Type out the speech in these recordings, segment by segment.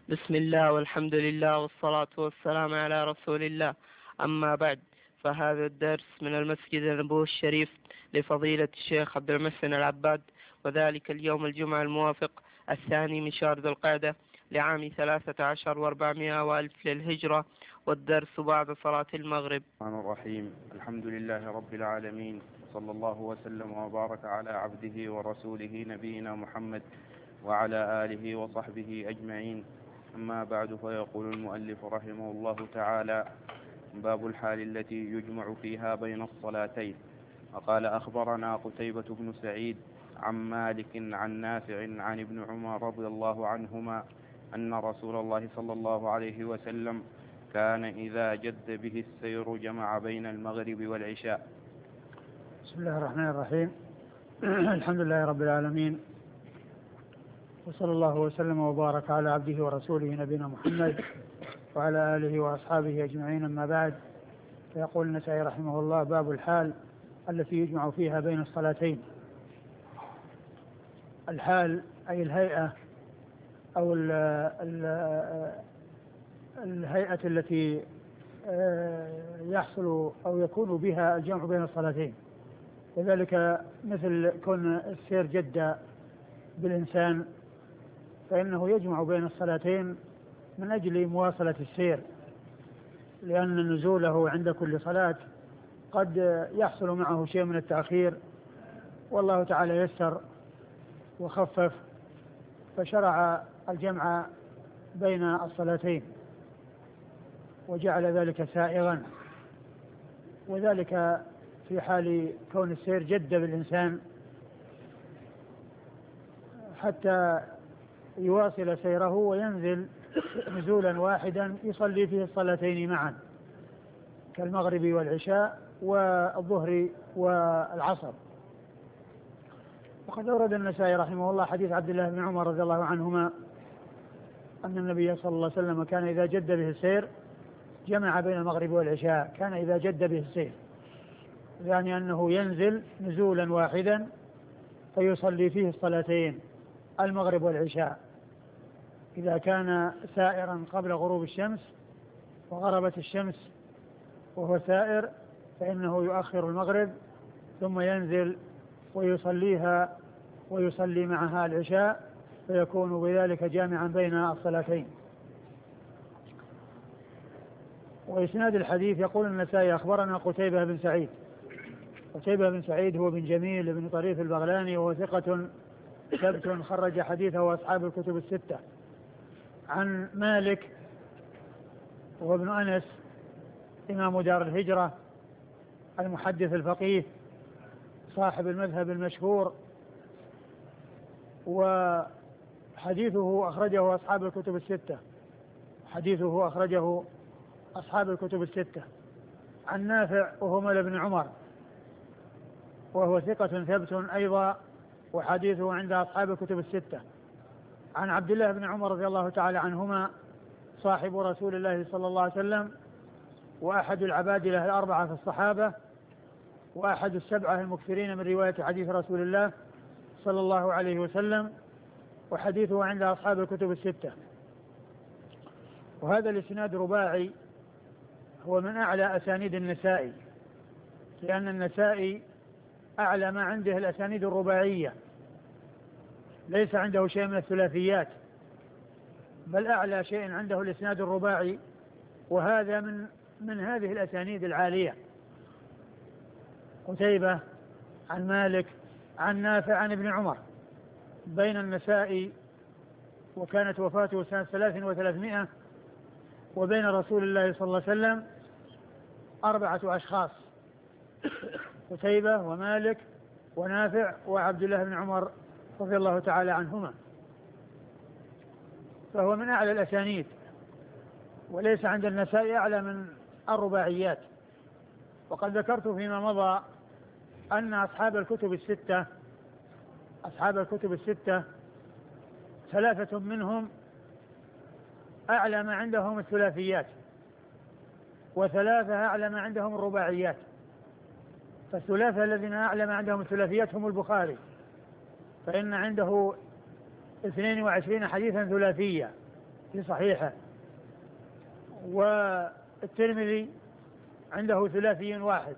بسم الله والحمد لله والصلاة والسلام على رسول الله. أما بعد، فهذا الدرس من المسجد النبوي الشريف لفضيلة الشيخ عبد المحسن العباد، وذلك اليوم الجمعة الموافق 2 من شهر ذو القعدة لعام 13 و400 وألف للهجرة، والدرس بعد صلاة المغرب. الرحمن الرحيم. الحمد لله رب العالمين، صلى الله وسلم وبارك على عبده ورسوله نبينا محمد وعلى آله وصحبه أجمعين. أما بعد، فيقول المؤلف رحمه الله تعالى: باب الحال التي يجمع فيها بين الصلاتين. وقال: أخبرنا قتيبة بن سعيد عن مالك عن نافع عن ابن عمر رضي الله عنهما أن رسول الله صلى الله عليه وسلم كان إذا جد به السير جمع بين المغرب والعشاء. بسم الله الرحمن الرحيم. الحمد لله رب العالمين، وصلى الله وسلم وبارك على عبده ورسوله نبينا محمد وعلى آله وأصحابه أجمعين. أما بعد، فيقول النسائي رحمه الله: باب الحال التي يجمع فيها بين الصلاتين. الحال أي الهيئة أو الهيئة التي يحصل أو يكون بها الجمع بين الصلاتين، وذلك مثل كون السير جد بالإنسان، فإنه يجمع بين الصلاتين من أجل مواصلة السير، لأن نزوله عند كل صلاة قد يحصل معه شيء من التأخير، والله تعالى يسر وخفف، فشرع الجمع بين الصلاتين وجعل ذلك سائغا، وذلك في حال كون السير جد بالإنسان حتى يواصل سيره وينزل نزولا واحدا يصلي فيه الصلاتين معا، كالمغرب والعشاء والظهر والعصر. وقد أورد النسائي رحمه الله حديث عبد الله بن عمر رضي الله عنهما أن النبي صلى الله عليه وسلم كان إذا جد به السير جمع بين المغرب والعشاء. كان إذا جد به السير يعني أنه ينزل نزولا واحدا فيصلي فيه الصلاتين المغرب والعشاء. إذا كان سائرا قبل غروب الشمس وغربت الشمس وهو سائر فإنه يؤخر المغرب ثم ينزل ويصليها ويصلي معها العشاء، فيكون بذلك جامعا بين الصلاتين. وإسناد الحديث يقول النسائي: أخبرنا قتيبة بن سعيد. قتيبة بن سعيد هو بن جميل بن طريف البغلاني، وهو ثقة ثبت خرج حديثه أصحاب الكتب الستة. عن مالك وابن أنس إمام دار الهجرة المحدث الفقيه صاحب المذهب المشهور، وحديثه أخرجه أصحاب الكتب الستة. حديثه أخرجه أصحاب الكتب الستة. عن نافع وهو مولى بن عمر، وهو ثقة ثبت أيضا، وحديثه عند أصحاب الكتب الستة. عن عبد الله بن عمر رضي الله تعالى عنهما صاحب رسول الله صلى الله عليه وسلم، وأحد العبادلة الأربعة في الصحابة، وأحد السبعة المكثرين من رواية حديث رسول الله صلى الله عليه وسلم، وحديثه عند أصحاب الكتب الستة. وهذا الإسناد رباعي، هو من أعلى أسانيد النسائي، لأن النسائي أعلى ما عنده الأسانيد الرباعية، ليس عنده شيء من الثلاثيات، بل أعلى شيء عنده الإسناد الرباعي، وهذا من هذه الأسانيد العالية. قتيبة عن مالك عن نافع عن ابن عمر، بين النسائي وكانت وفاته سنة 300، وبين رسول الله صلى الله عليه وسلم 4 أشخاص: قتيبة ومالك ونافع وعبد الله بن عمر رضي الله تعالى عنهما، فهو من أعلى الأسانيد، وليس عند النسائي أعلى من الرباعيات. وقد ذكرت فيما مضى أن أصحاب الكتب الستة 3 منهم أعلى ما عندهم الثلاثيات، و3 أعلى ما عندهم الرباعيات. فالثلاثة الذين أعلى ما عندهم الثلاثيات هم البخاري، فإن عنده 22 حديثا ثلاثية، في صحيحه. والترمذي عنده ثلاثي واحد،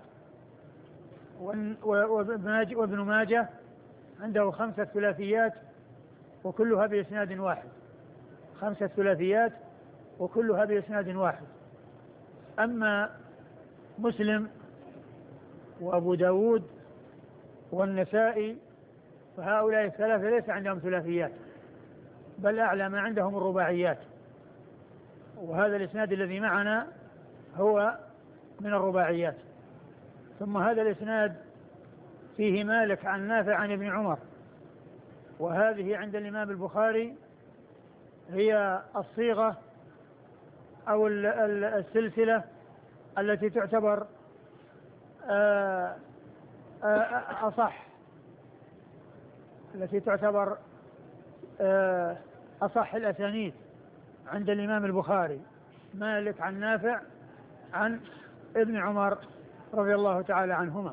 وابن ماجه عنده 5 ثلاثيات وكلها بإسناد واحد، 5 ثلاثيات وكلها بإسناد واحد. أما مسلم وأبو داود والنسائي فهؤلاء الثلاثة ليس عندهم ثلاثيات، بل أعلى ما عندهم الرباعيات، وهذا الإسناد الذي معنا هو من الرباعيات. ثم هذا الإسناد فيه مالك عن نافع عن ابن عمر، وهذه عند الإمام البخاري هي الصيغة أو السلسلة التي تعتبر أصح، التي تعتبر أصح الأسانيد عند الإمام البخاري، مالك عن نافع عن ابن عمر رضي الله تعالى عنهما.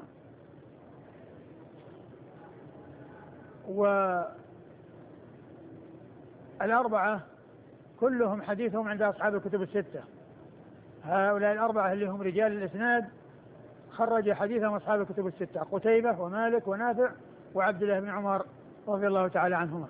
والأربعة كلهم حديثهم عند أصحاب الكتب الستة، هؤلاء الأربعة اللي هم رجال الإسناد خرج حديثهم أصحاب الكتب الستة، قتيبة ومالك ونافع وعبد الله بن عمر رضي الله تعالى عنهما.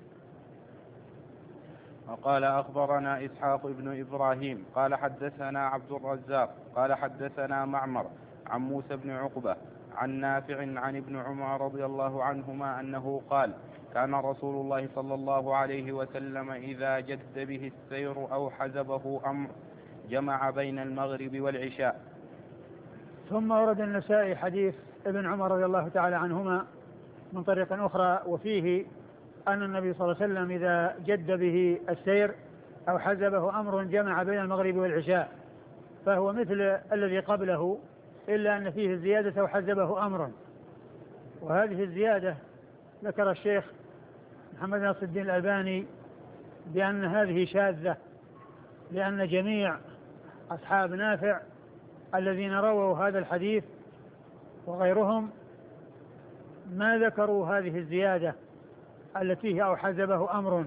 وقال أخبرنا إسحاق بن إبراهيم قال حدثنا عبد الرزاق قال حدثنا معمر عن موسى بن عقبة عن نافع عن ابن عمر رضي الله عنهما أنه قال: كان رسول الله صلى الله عليه وسلم إذا جد به السير أو حزبه أمر جمع بين المغرب والعشاء. ثم ورد النسائي حديث ابن عمر رضي الله تعالى عنهما من طريق أخرى، وفيه أن النبي صلى الله عليه وسلم إذا جد به السير أو حزبه أمر جمع بين المغرب والعشاء، فهو مثل الذي قبله إلا أن فيه الزيادة أو حزبه أمر. وهذه الزيادة ذكر الشيخ محمد ناصر الدين الألباني بأن هذه شاذة، لأن جميع أصحاب نافع الذين رووا هذا الحديث وغيرهم ما ذكروا هذه الزيادة التي هي أو حزبه أمر.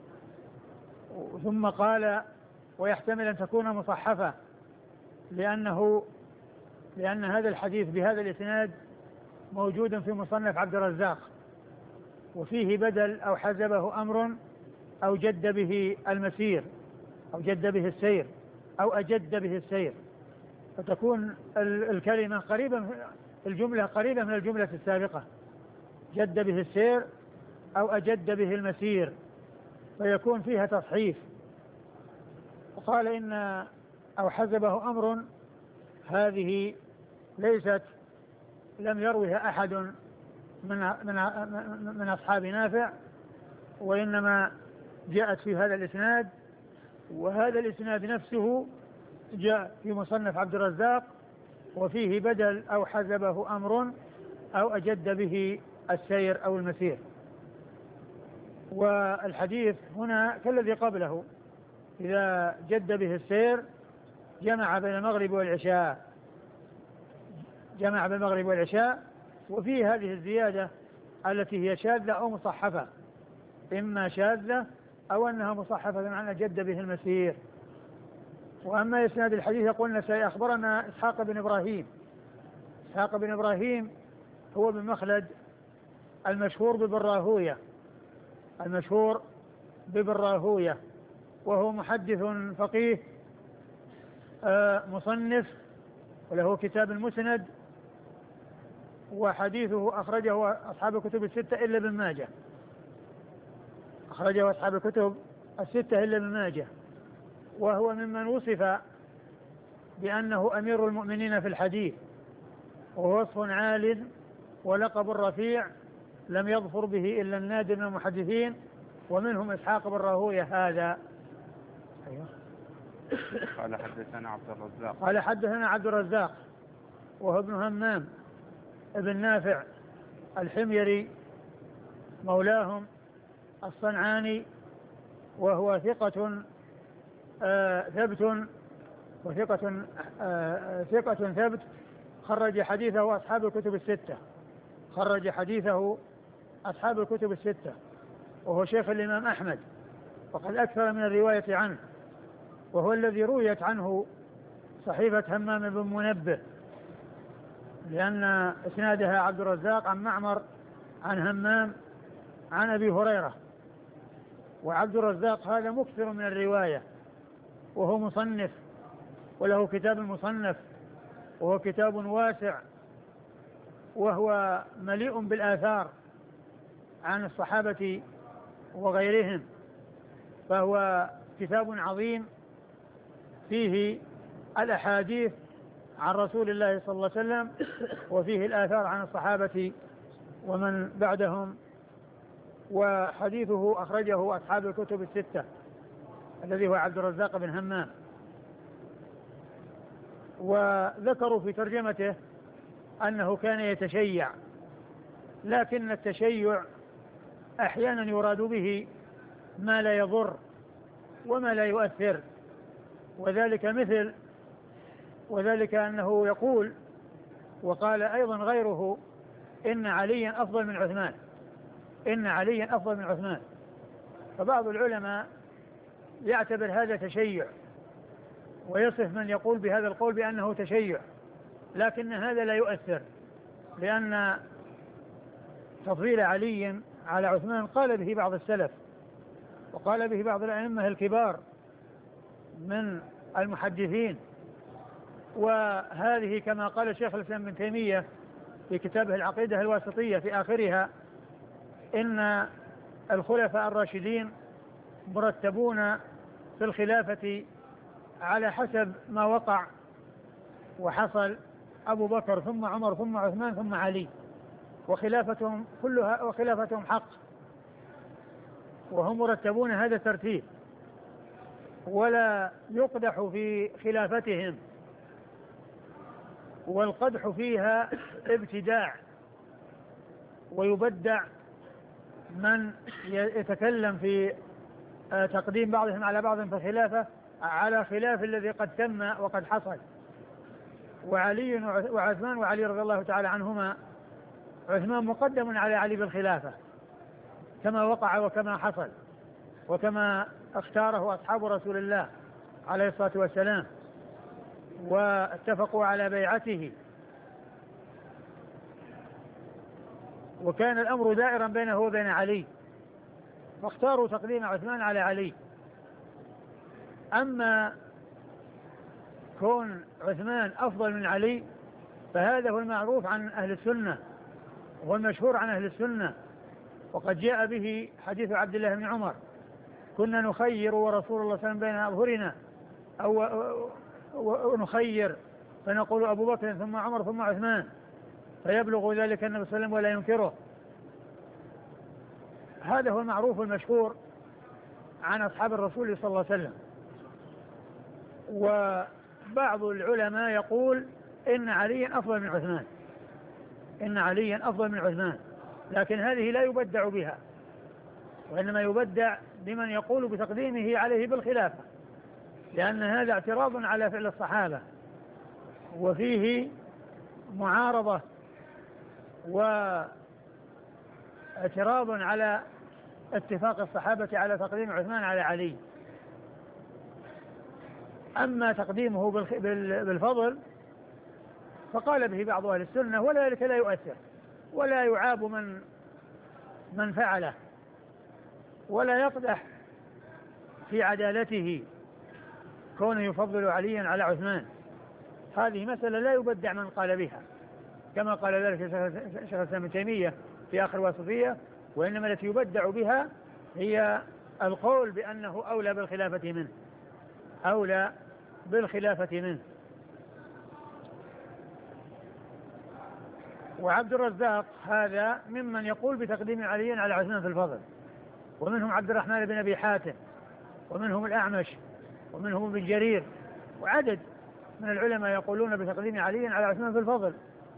ثم قال: ويحتمل أن تكون مصحفة، لأن هذا الحديث بهذا الإسناد موجود في مصنف عبد الرزاق، وفيه بدل أو حزبه أمر أو جد به المسير أو جد به السير أو أجد به السير، فتكون الكلمة قريبة، الجملة قريبة من الجملة السابقة، جد به السير أو أجد به المسير، فيكون فيها تصحيف. وقال إن أو حزبه أمر هذه ليست، لم يروها أحد من أصحاب نافع، وإنما جاءت في هذا الإسناد، وهذا الإسناد نفسه جاء في مصنف عبد الرزاق، وفيه بدل أو حزبه أمر أو أجد به السير أو المسير. والحديث هنا كالذي قبله: إذا جد به السير جمع بين المغرب والعشاء، جمع بين المغرب والعشاء. وفي هذه الزيادة التي هي شاذة أو مصحفة، إما شاذة أو أنها مصحفة بمعنى جد به المسير. وأما إسناد الحديث يقولنا سيخبرنا إسحاق بن إبراهيم. إسحاق بن إبراهيم هو بن مخلد المشهور ببراهوية، المشهور ببراهوية، وهو محدث فقيه مصنف، وله كتاب المسند، وحديثه أخرجه أصحاب الكتب الستة إلا ابن ماجه، أخرجه أصحاب الكتب الستة إلا ابن ماجه. وهو ممن وصف بأنه أمير المؤمنين في الحديث، وهو وصف عال ولقب رفيع لم يظفر به إلا النادر من المحدثين، ومنهم إسحاق بن راهوية هذا. أيوه. قال حدثنا عبد الرزاق قال حدثنا عبد الرزاق وهو ابن همام ابن نافع الحميري مولاهم الصنعاني، وهو ثقة ثبت، ثقة ثبت، خرج حديثه أصحاب الكتب الستة، خرج حديثه أصحاب الكتب الستة، وهو شيخ الإمام أحمد وقد أكثر من الرواية عنه، وهو الذي رويت عنه صحيفة همام بن منبه، لأن إسنادها عبد الرزاق عن معمر عن همام عن أبي هريرة. وعبد الرزاق هذا مكثر من الرواية، وهو مصنف وله كتاب مصنف، وهو كتاب واسع، وهو مليء بالآثار عن الصحابة وغيرهم، فهو كتاب عظيم فيه الأحاديث عن رسول الله صلى الله عليه وسلم، وفيه الآثار عن الصحابة ومن بعدهم. وحديثه أخرجه أصحاب الكتب الستة، الذي هو عبد الرزاق بن همام. وذكروا في ترجمته أنه كان يتشيع، لكن التشيع أحيانا يراد به ما لا يضر وما لا يؤثر، وذلك أنه يقول، وقال أيضا غيره، إن عليا أفضل من عثمان، إن عليا أفضل من عثمان. فبعض العلماء يعتبر هذا تشيع، ويصف من يقول بهذا القول بأنه تشيع، لكن هذا لا يؤثر، لأن تفضيل علي على عثمان قال به بعض السلف، وقال به بعض الأئمة الكبار من المحدثين. وهذه كما قال الشيخ الإسلام ابن تيمية في كتابه العقيدة الواسطية في آخرها، إن الخلفاء الراشدين مرتبون في الخلافة على حسب ما وقع وحصل، أبو بكر ثم عمر ثم عثمان ثم علي، وخلافتهم كلها وخلافتهم حق، وهم مرتبون هذا الترتيب، ولا يقدح في خلافتهم، والقدح فيها ابتداع، ويبدع من يتكلم في تقديم بعضهم على بعض في الخلافة على خلاف الذي قد تم وقد حصل. وعلي وعثمان وعلي رضي الله تعالى عنهما، عثمان مقدم على علي بالخلافة كما وقع وكما حصل وكما اختاره أصحاب رسول الله عليه الصلاة والسلام، واتفقوا على بيعته، وكان الأمر دائرا بينه وبين علي، فاختاروا تقديم عثمان على علي. أما كون عثمان أفضل من علي فهذا هو المعروف عن أهل السنة، وهو المشهور عن أهل السنة، وقد جاء به حديث عبد الله بن عمر: كنا نخير ورسول الله صلى الله عليه وسلم بين أظهرنا، أو نخير فنقول أبو بكر ثم عمر ثم عثمان، فيبلغ ذلك النبي صلى الله عليه وسلم ولا ينكره. هذا هو المعروف المشهور عن أصحاب الرسول صلى الله عليه وسلم. وبعض العلماء يقول إن عليا أفضل من عثمان، إن عليا أفضل من عثمان، لكن هذه لا يبدع بها، وإنما يبدع بمن يقول بتقديمه عليه بالخلافة، لأن هذا اعتراض على فعل الصحابة، وفيه معارضة واعتراض على اتفاق الصحابة على تقديم عثمان على علي. أما تقديمه بالفضل فقال به بعض أهل السنة، وذلك لا يؤثر ولا يعاب من فعله، ولا يقدح في عدالته كونه يفضل عليا على عثمان. هذه مسألة لا يبدع من قال بها، كما قال ذلك شيخ الإسلام ابن تيمية في آخر وصفية: وإنما التي يبدع بها هي القول بأنه أولى بالخلافة منه، أولى بالخلافة منه. وعبد الرزاق هذا ممن يقول بتقديم علي على عثمان في الفضل، ومنهم عبد الرحمن بن أبي حاتم، ومنهم الأعمش، ومنهم ابن جرير، وعدد من العلماء يقولون بتقديم علي على عثمان في الفضل.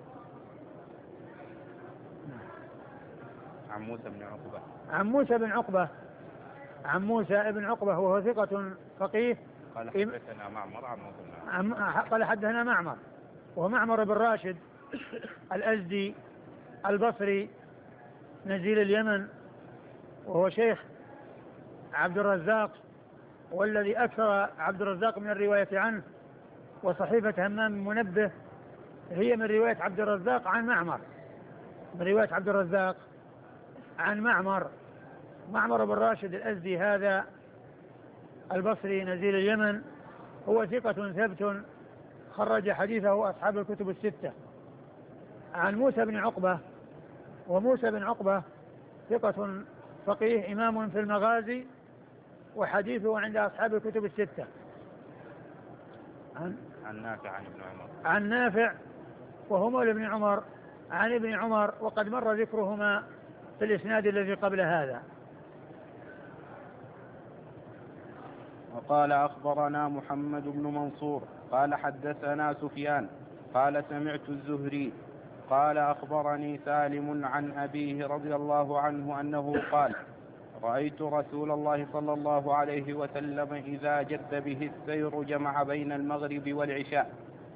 عن موسى بن عقبة، عن موسى بن عقبة، عن موسى بن عقبة وهو ثقة فقيه. قال حدثنا معمر عن موسى، قال حدثنا معمر، وهو معمر بن راشد الأزدي البصري نزيل اليمن، وهو شيخ عبد الرزاق، والذي أكثر عبد الرزاق من الرواية عنه، وصحيفة همام المنبه هي من رواية عبد الرزاق عن معمر، من رواية عبد الرزاق عن معمر بن راشد الأزدي هذا البصري نزيل اليمن، هو ثقة ثبت خرج حديثه أصحاب الكتب الستة. عن موسى بن عقبة، وموسى بن عقبة ثقة فقيه إمام في المغازي، وحديثه عند أصحاب الكتب الستة. عن نافع عن ابن عمر، عن نافع وهما لابن عمر عن ابن عمر، وقد مر ذكرهما في الإسناد الذي قبل هذا. وقال أخبرنا محمد بن منصور قال حدثنا سفيان قال سمعت الزهري قال أخبرني سالم عن أبيه رضي الله عنه أنه قال رأيت رسول الله صلى الله عليه وسلم إذا جد به السير جمع بين المغرب والعشاء.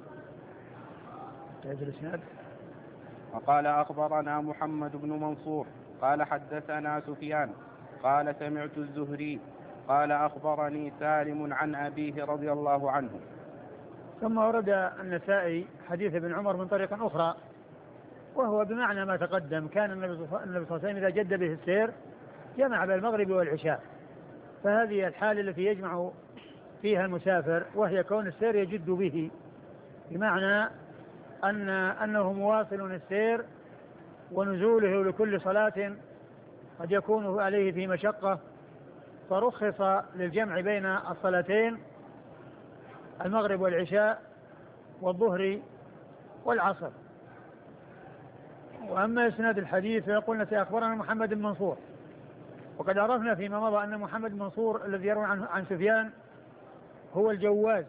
وقال أخبرنا محمد بن منصور قال حدثنا سفيان قال سمعت الزهري قال أخبرني سالم عن أبيه رضي الله عنه. ثم ورد النسائي حديث ابن عمر من طريق أخرى، وهو بمعنى ما تقدم. كان النبي صلى الله عليه وسلم إذا جد به السير جمع بين المغرب والعشاء، فهذه الحالة التي يجمع فيها المسافر، وهي كون السير يجد به، بمعنى أنه مواصل السير ونزوله لكل صلاة قد يكون عليه في مشقة، فرخص للجمع بين الصلاتين المغرب والعشاء والظهر والعصر. وأما إسناد الحديث فيقولنا سيخبرنا محمد بن منصور، وقد عرفنا فيما مضى أن محمد بن منصور الذي يروي عن سفيان هو الجواز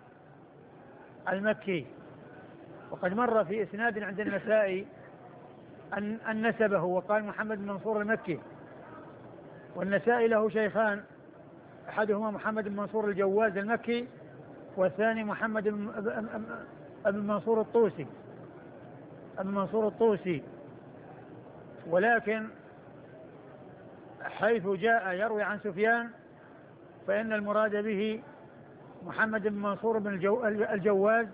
المكي، وقد مر في إسناد عند النسائي أن نسبه وقال محمد بن منصور المكي، والنسائي له شيخان، أحدهما محمد بن منصور الجواز المكي، والثاني محمد بن منصور الطوسي، ابن منصور الطوسي. ولكن حيث جاء يروي عن سفيان فإن المراد به محمد بن منصور بن الجواز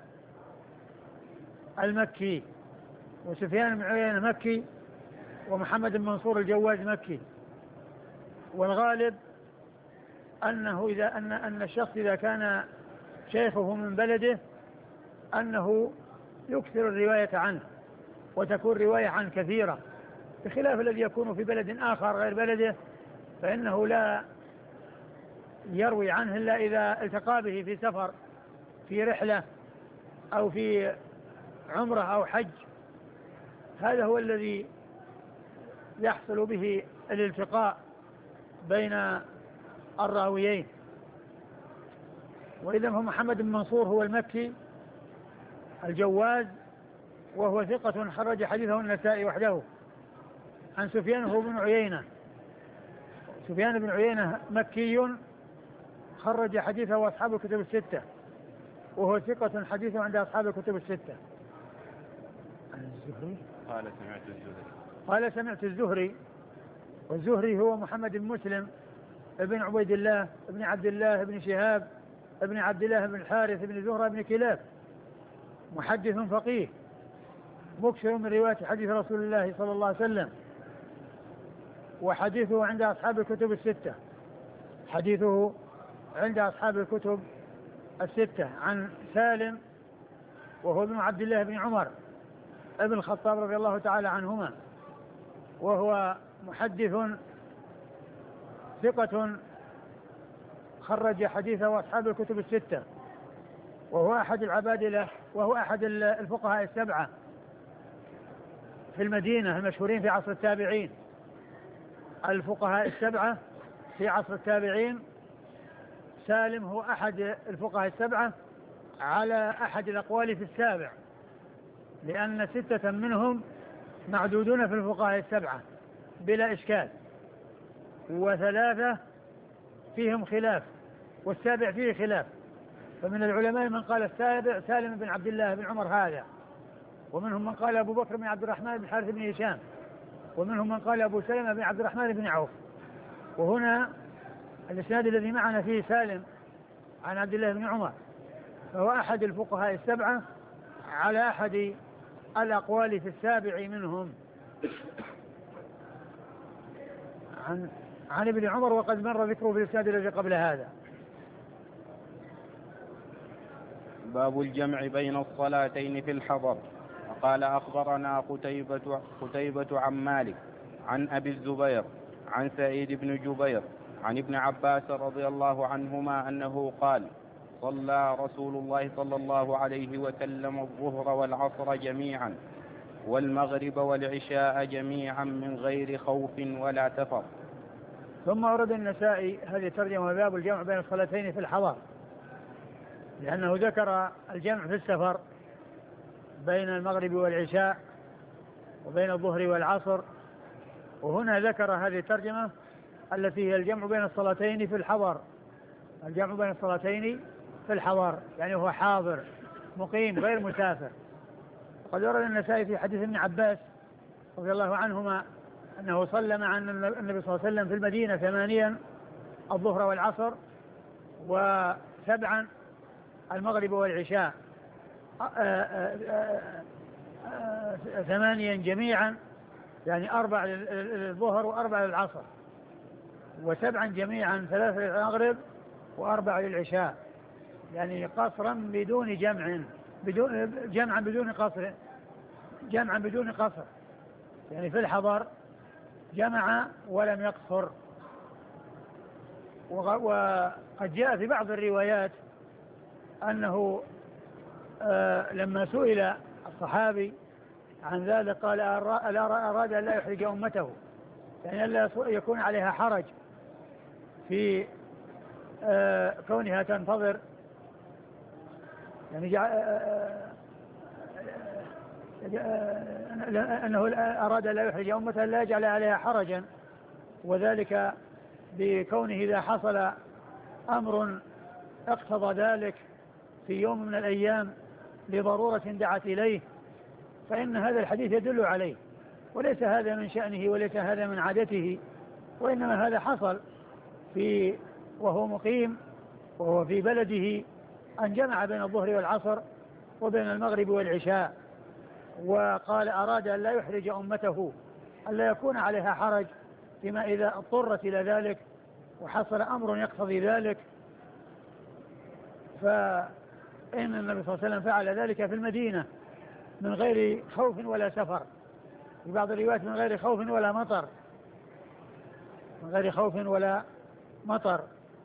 المكي، وسفيان بن عيينة مكي، ومحمد بن منصور الجواز مكي. والغالب أنه أن الشخص إذا كان شيخه من بلده أنه يكثر الرواية عنه، وتكون رواية عنه كثيرة، بخلاف الذي يكون في بلد آخر غير بلده، فإنه لا يروي عنه إلا إذا التقى به في سفر، في رحلة، أو في عمرة أو حج. هذا هو الذي يحصل به الالتقاء بين الراويين. وإذا هو محمد بن منصور هو المكي الجواز، وهو ثقة خرج حديثه النسائي وحده. عن سفيان هو بن عيينة، سفيان بن عيينة مكي خرج حديثه أصحاب الكتب الستة، وهو ثقة حديثه عند أصحاب الكتب الستة. عن الزهري قال سمعت الزهري، والزهري هو محمد بن مسلم ابن عبيد الله ابن عبد الله ابن شهاب ابن عبد الله بن الحارث ابن زهرة ابن كلاب، محدث فقيه مكثر من رواية حديث رسول الله صلى الله عليه وسلم، وحديثه عند أصحاب الكتب الستة، حديثه عند أصحاب الكتب الستة. عن سالم وهو ابن عبد الله بن عمر ابن الخطاب رضي الله تعالى عنهما، وهو محدث ثقة خرج حديثه أصحاب الكتب الستة، وهو أحد العبادلة، وهو أحد الفقهاء السبعة في المدينة المشهورين في عصر التابعين. الفقهاء السبعة في عصر التابعين، سالم هو أحد الفقهاء السبعة على أحد الأقوال في السابع، لأن 6 منهم معدودون في الفقهاء السبعة بلا إشكال، و3 فيهم خلاف، والسابع فيه خلاف. فمن العلماء من قال السابع سالم بن عبد الله بن عمر هذا، ومنهم من قال أبو بكر بن عبد الرحمن بن حارث بن هشام، ومنهم من قال أبو سلمة بن عبد الرحمن بن عوف. وهنا الإسناد الذي معنا فيه سالم عن عبد الله بن عمر، فهو أحد الفقهاء السبعة على أحد الأقوال في السابع منهم عن ابن عمر، وقد مر ذكره في الإسناد الذي قبل هذا. باب الجمع بين الصلاتين في الحضر. وقال أخبرنا قتيبة عن مالك عن أبي الزبير عن سعيد بن جبير عن ابن عباس رضي الله عنهما أنه قال: صلى رسول الله صلى الله عليه وسلم الظهر والعصر جميعا والمغرب والعشاء جميعا من غير خوف ولا سفر. ثم ورد النسائي هذه الترجمة: باب الجمع بين الصلاتين في الحضر، لأنه ذكر الجمع في السفر بين المغرب والعشاء وبين الظهر والعصر، وهنا ذكر هذه الترجمة التي هي الجمع بين الصلاتين في الحضر. الجمع بين الصلاتين في الحضر يعني هو حاضر مقيم غير مسافر. قد ورد النسائي في حديث ابن عباس رضي الله عنهما أنه صلى مع النبي صلى الله عليه وسلم في المدينة 8 الظهر والعصر، و7 المغرب والعشاء، 8 جميعا يعني 4 للظهر و4 للعصر، و7 جميعا 3 للمغرب و4 للعشاء، يعني قصرا بدون جمعا بدون قصر، يعني في الحضر جمع ولم يقصر. وقد جاء في بعض الروايات أنه لما سئل الصحابي عن ذلك قال: أراد أن لا يحرج أمته، يعني ألا يكون عليها حرج في كونها تنتظر، يعني أنه أراد أن لا يحرج أمته لا يجعل عليها حرجا، وذلك بكونه إذا حصل أمر اقتضى ذلك في يوم من الأيام لضرورة دعت إليه فإن هذا الحديث يدل عليه، وليس هذا من شأنه وليس هذا من عادته، وإنما هذا حصل وهو مقيم وهو في بلده أن جمع بين الظهر والعصر وبين المغرب والعشاء، وقال أراد أن لا يحرج أمته، أن لا يكون عليها حرج فيما إذا اضطرت إلى ذلك وحصل أمر يقتضي ذلك. فإن النبي صلى الله عليه وسلم فعل ذلك في المدينة من غير خوف ولا سفر، في بعض الروايات من غير خوف ولا مطر، من غير خوف ولا مطر.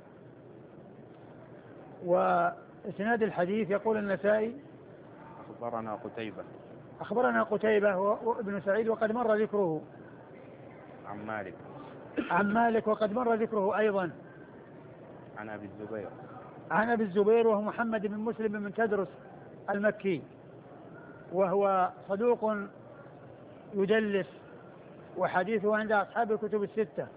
وإسناد الحديث يقول النسائي: أخبرنا قتيبة وابن سعيد، وقد مر ذكره عن مالك وقد مر ذكره أيضا عن أبي الزبير وهو محمد بن مسلم بن تدرس المكي، وهو صدوق يدلس، وحديثه عند أصحاب الكتب الستة.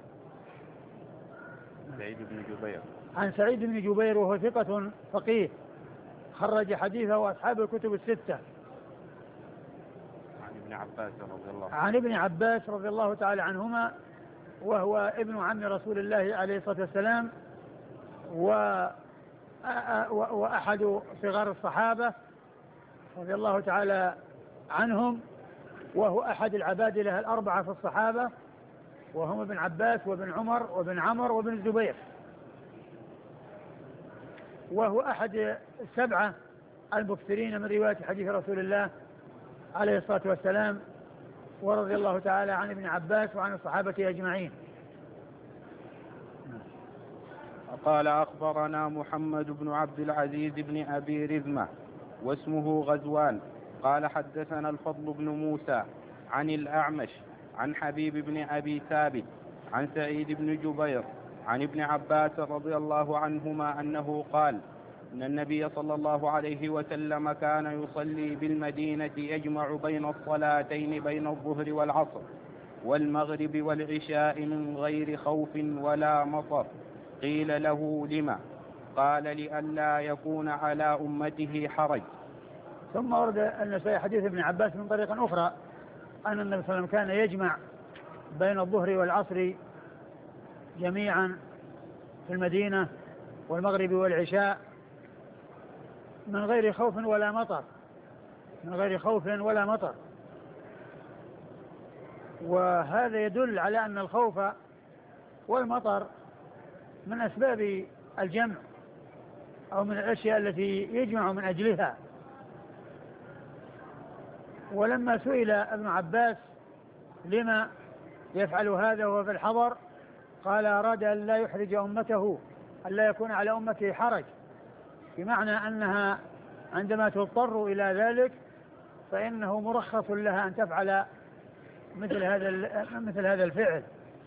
عن سعيد بن جبير وهو ثقة فقيه خرج حديثه أصحاب الكتب الستة. عن ابن عباس رضي الله تعالى عنهما، وهو ابن عم رسول الله عليه الصلاة والسلام، وأحد صغار الصحابة رضي الله تعالى عنهم، وهو أحد العبادلة الأربعة في الصحابة، وهم ابن عباس وابن عمر وابن عمر وابن الزبير، وهو أحد السبعة المكثرين من رواية حديث رسول الله عليه الصلاة والسلام، ورضي الله تعالى عن ابن عباس وعن الصحابة أجمعين. قال: أخبرنا محمد بن عبد العزيز بن أبي رزمة واسمه غزوان قال: حدثنا الفضل بن موسى عن الأعمش عن حبيب بن أبي ثابت عن سعيد بن جبير عن ابن عباس رضي الله عنهما أنه قال: إن النبي صلى الله عليه وسلم كان يصلي بالمدينة يجمع بين الصلاتين بين الظهر والعصر والمغرب والعشاء من غير خوف ولا مطر. قيل له: لما؟ قال: لئلا يكون على أمته حرج. ثم ورد النسائي حديث ابن عباس من طريق أخرى أن النبي صلى الله عليه وسلم كان يجمع بين الظهر والعصر جميعا في المدينة والمغرب والعشاء من غير خوف ولا مطر، من غير خوف ولا مطر. وهذا يدل على أن الخوف والمطر من أسباب الجمع أو من الأشياء التي يجمع من أجلها. ولما سئل ابن عباس لما يفعل هذا وهو في الحضر قال أراد أن لا يحرج أمته، أن لا يكون على أمته حرج، بمعنى أنها عندما تضطر إلى ذلك فإنه مرخص لها أن تفعل مثل هذا الفعل.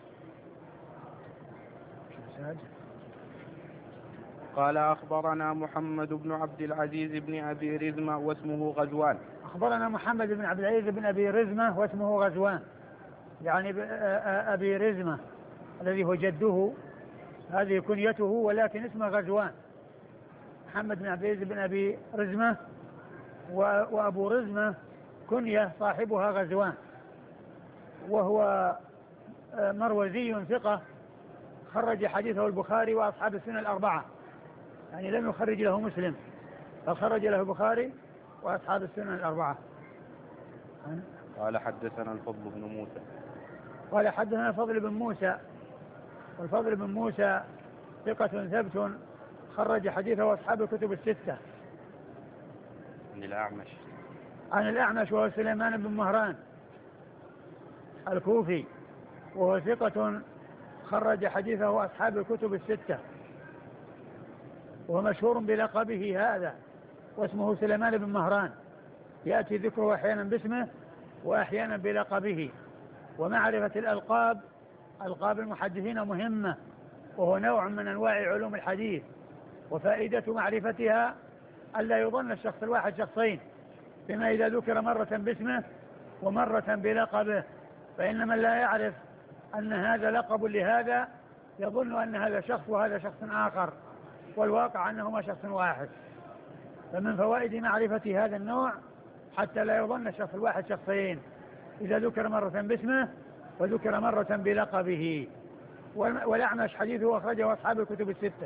قال أخبرنا محمد بن عبد العزيز بن أبي رزمة واسمه غزوان. أخبرنا محمد بن عبد العزيز بن أبي رزمة واسمه غزوان، يعني أبي رزمة الذي هو جده، هذه كنيته ولكن اسمه غزوان. محمد بن عبد العزيز بن أبي رزمة وأبو رزمة كنية صاحبها غزوان، وهو مروزي ثقة خرج حديثه البخاري وأصحاب السنة الأربعة، يعني لم يخرج له مسلم فخرج له البخاري وأصحاب السنة الأربعة. قال حدثنا الفضل بن موسى. قال حدثنا الفضل بن موسى، والفضل بن موسى ثقة ثبت خرج حديثه أصحاب الكتب الستة. عن الأعمش. عن الأعمش وهو سليمان بن مهران الكوفي، وهو ثقة خرج حديثه أصحاب الكتب الستة، وهو مشهور بلقبه هذا واسمه سليمان بن مهران، يأتي ذكره أحيانا باسمه وأحيانا بلقبه. ومعرفة الألقاب، ألقاب المحدثين مهمة، وهو نوع من أنواع علوم الحديث، وفائدة معرفتها ألا يظن الشخص الواحد شخصين، بما إذا ذكر مرة باسمه ومرة بلقبه، فإن من لا يعرف أن هذا لقب لهذا يظن أن هذا شخص وهذا شخص آخر، والواقع أنهما شخص واحد. فمن فوائد معرفة هذا النوع حتى لا يظن الشخص الواحد شخصين، إذا ذكر مرة باسمه وذكر مرة بلقبه. والأعمش حديثه أخرجه أصحاب الكتب الستة.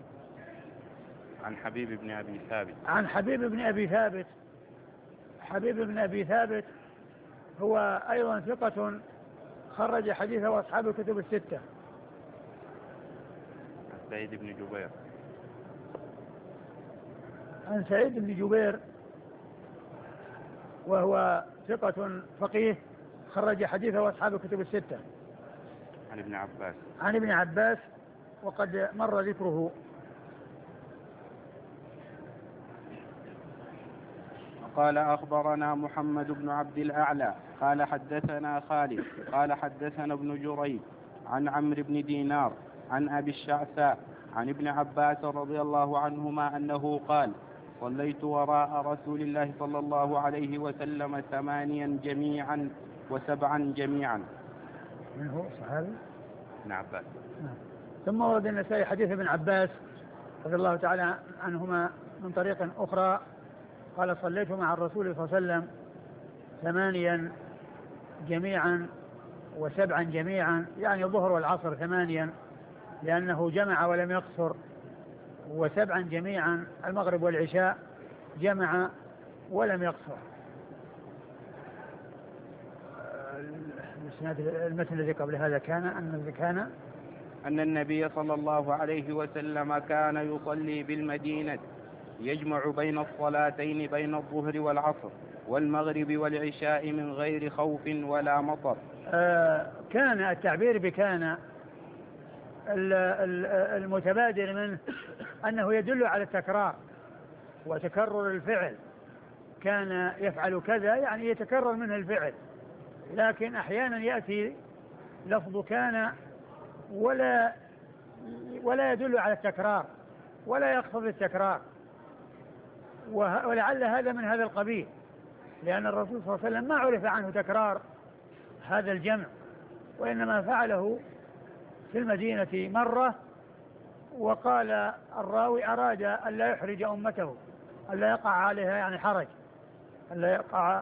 عن حبيب بن أبي ثابت. عن حبيب بن أبي ثابت. حبيب بن أبي ثابت هو أيضا ثقة خرج حديثه أصحاب الكتب الستة. عن سعيد بن جبير. عن سعيد بن جبير وهو ثقة فقيه خرج حديثه أصحاب الكتب الستة. عن ابن عباس. عن ابن عباس وقد مر ذكره. قال أخبرنا محمد بن عبد الأعلى قال حدثنا خالد قال حدثنا ابن جريج عن عمرو بن دينار عن أبي الشعثاء عن ابن عباس رضي الله عنهما أنه قال: صليت وراء رسول الله صلى الله عليه وسلم 8 جميعا و7 جميعا. من هو صحابي؟ ابن عباس. ثم ورد النسائي حديث ابن عباس رضي الله تعالى عنهما من طريق أخرى قال: صليت مع الرسول صلى الله عليه وسلم 8 جميعا و7 جميعا، يعني الظهر والعصر 8 لأنه جمع ولم يقصر، و7 جميعا المغرب والعشاء جمع ولم يقصر. المثل الذي قبل هذا كان أن النبي صلى الله عليه وسلم كان يصلي بالمدينة يجمع بين الصلاتين بين الظهر والعصر والمغرب والعشاء من غير خوف ولا مطر. كان التعبير بكان المتبادر منه أنه يدل على التكرار وتكرر الفعل، كان يفعل كذا يعني يتكرر منه الفعل، لكن أحيانا يأتي لفظ كان ولا يدل على التكرار ولا يقصد التكرار، ولعل هذا من هذا القبيل، لأن الرسول صلى الله عليه وسلم ما عرف عنه تكرار هذا الجمع، وإنما فعله في المدينة مرة، وقال الراوي أراد أن لا يحرج أمته، أن لا يقع عليها يعني حرج، أن لا يقع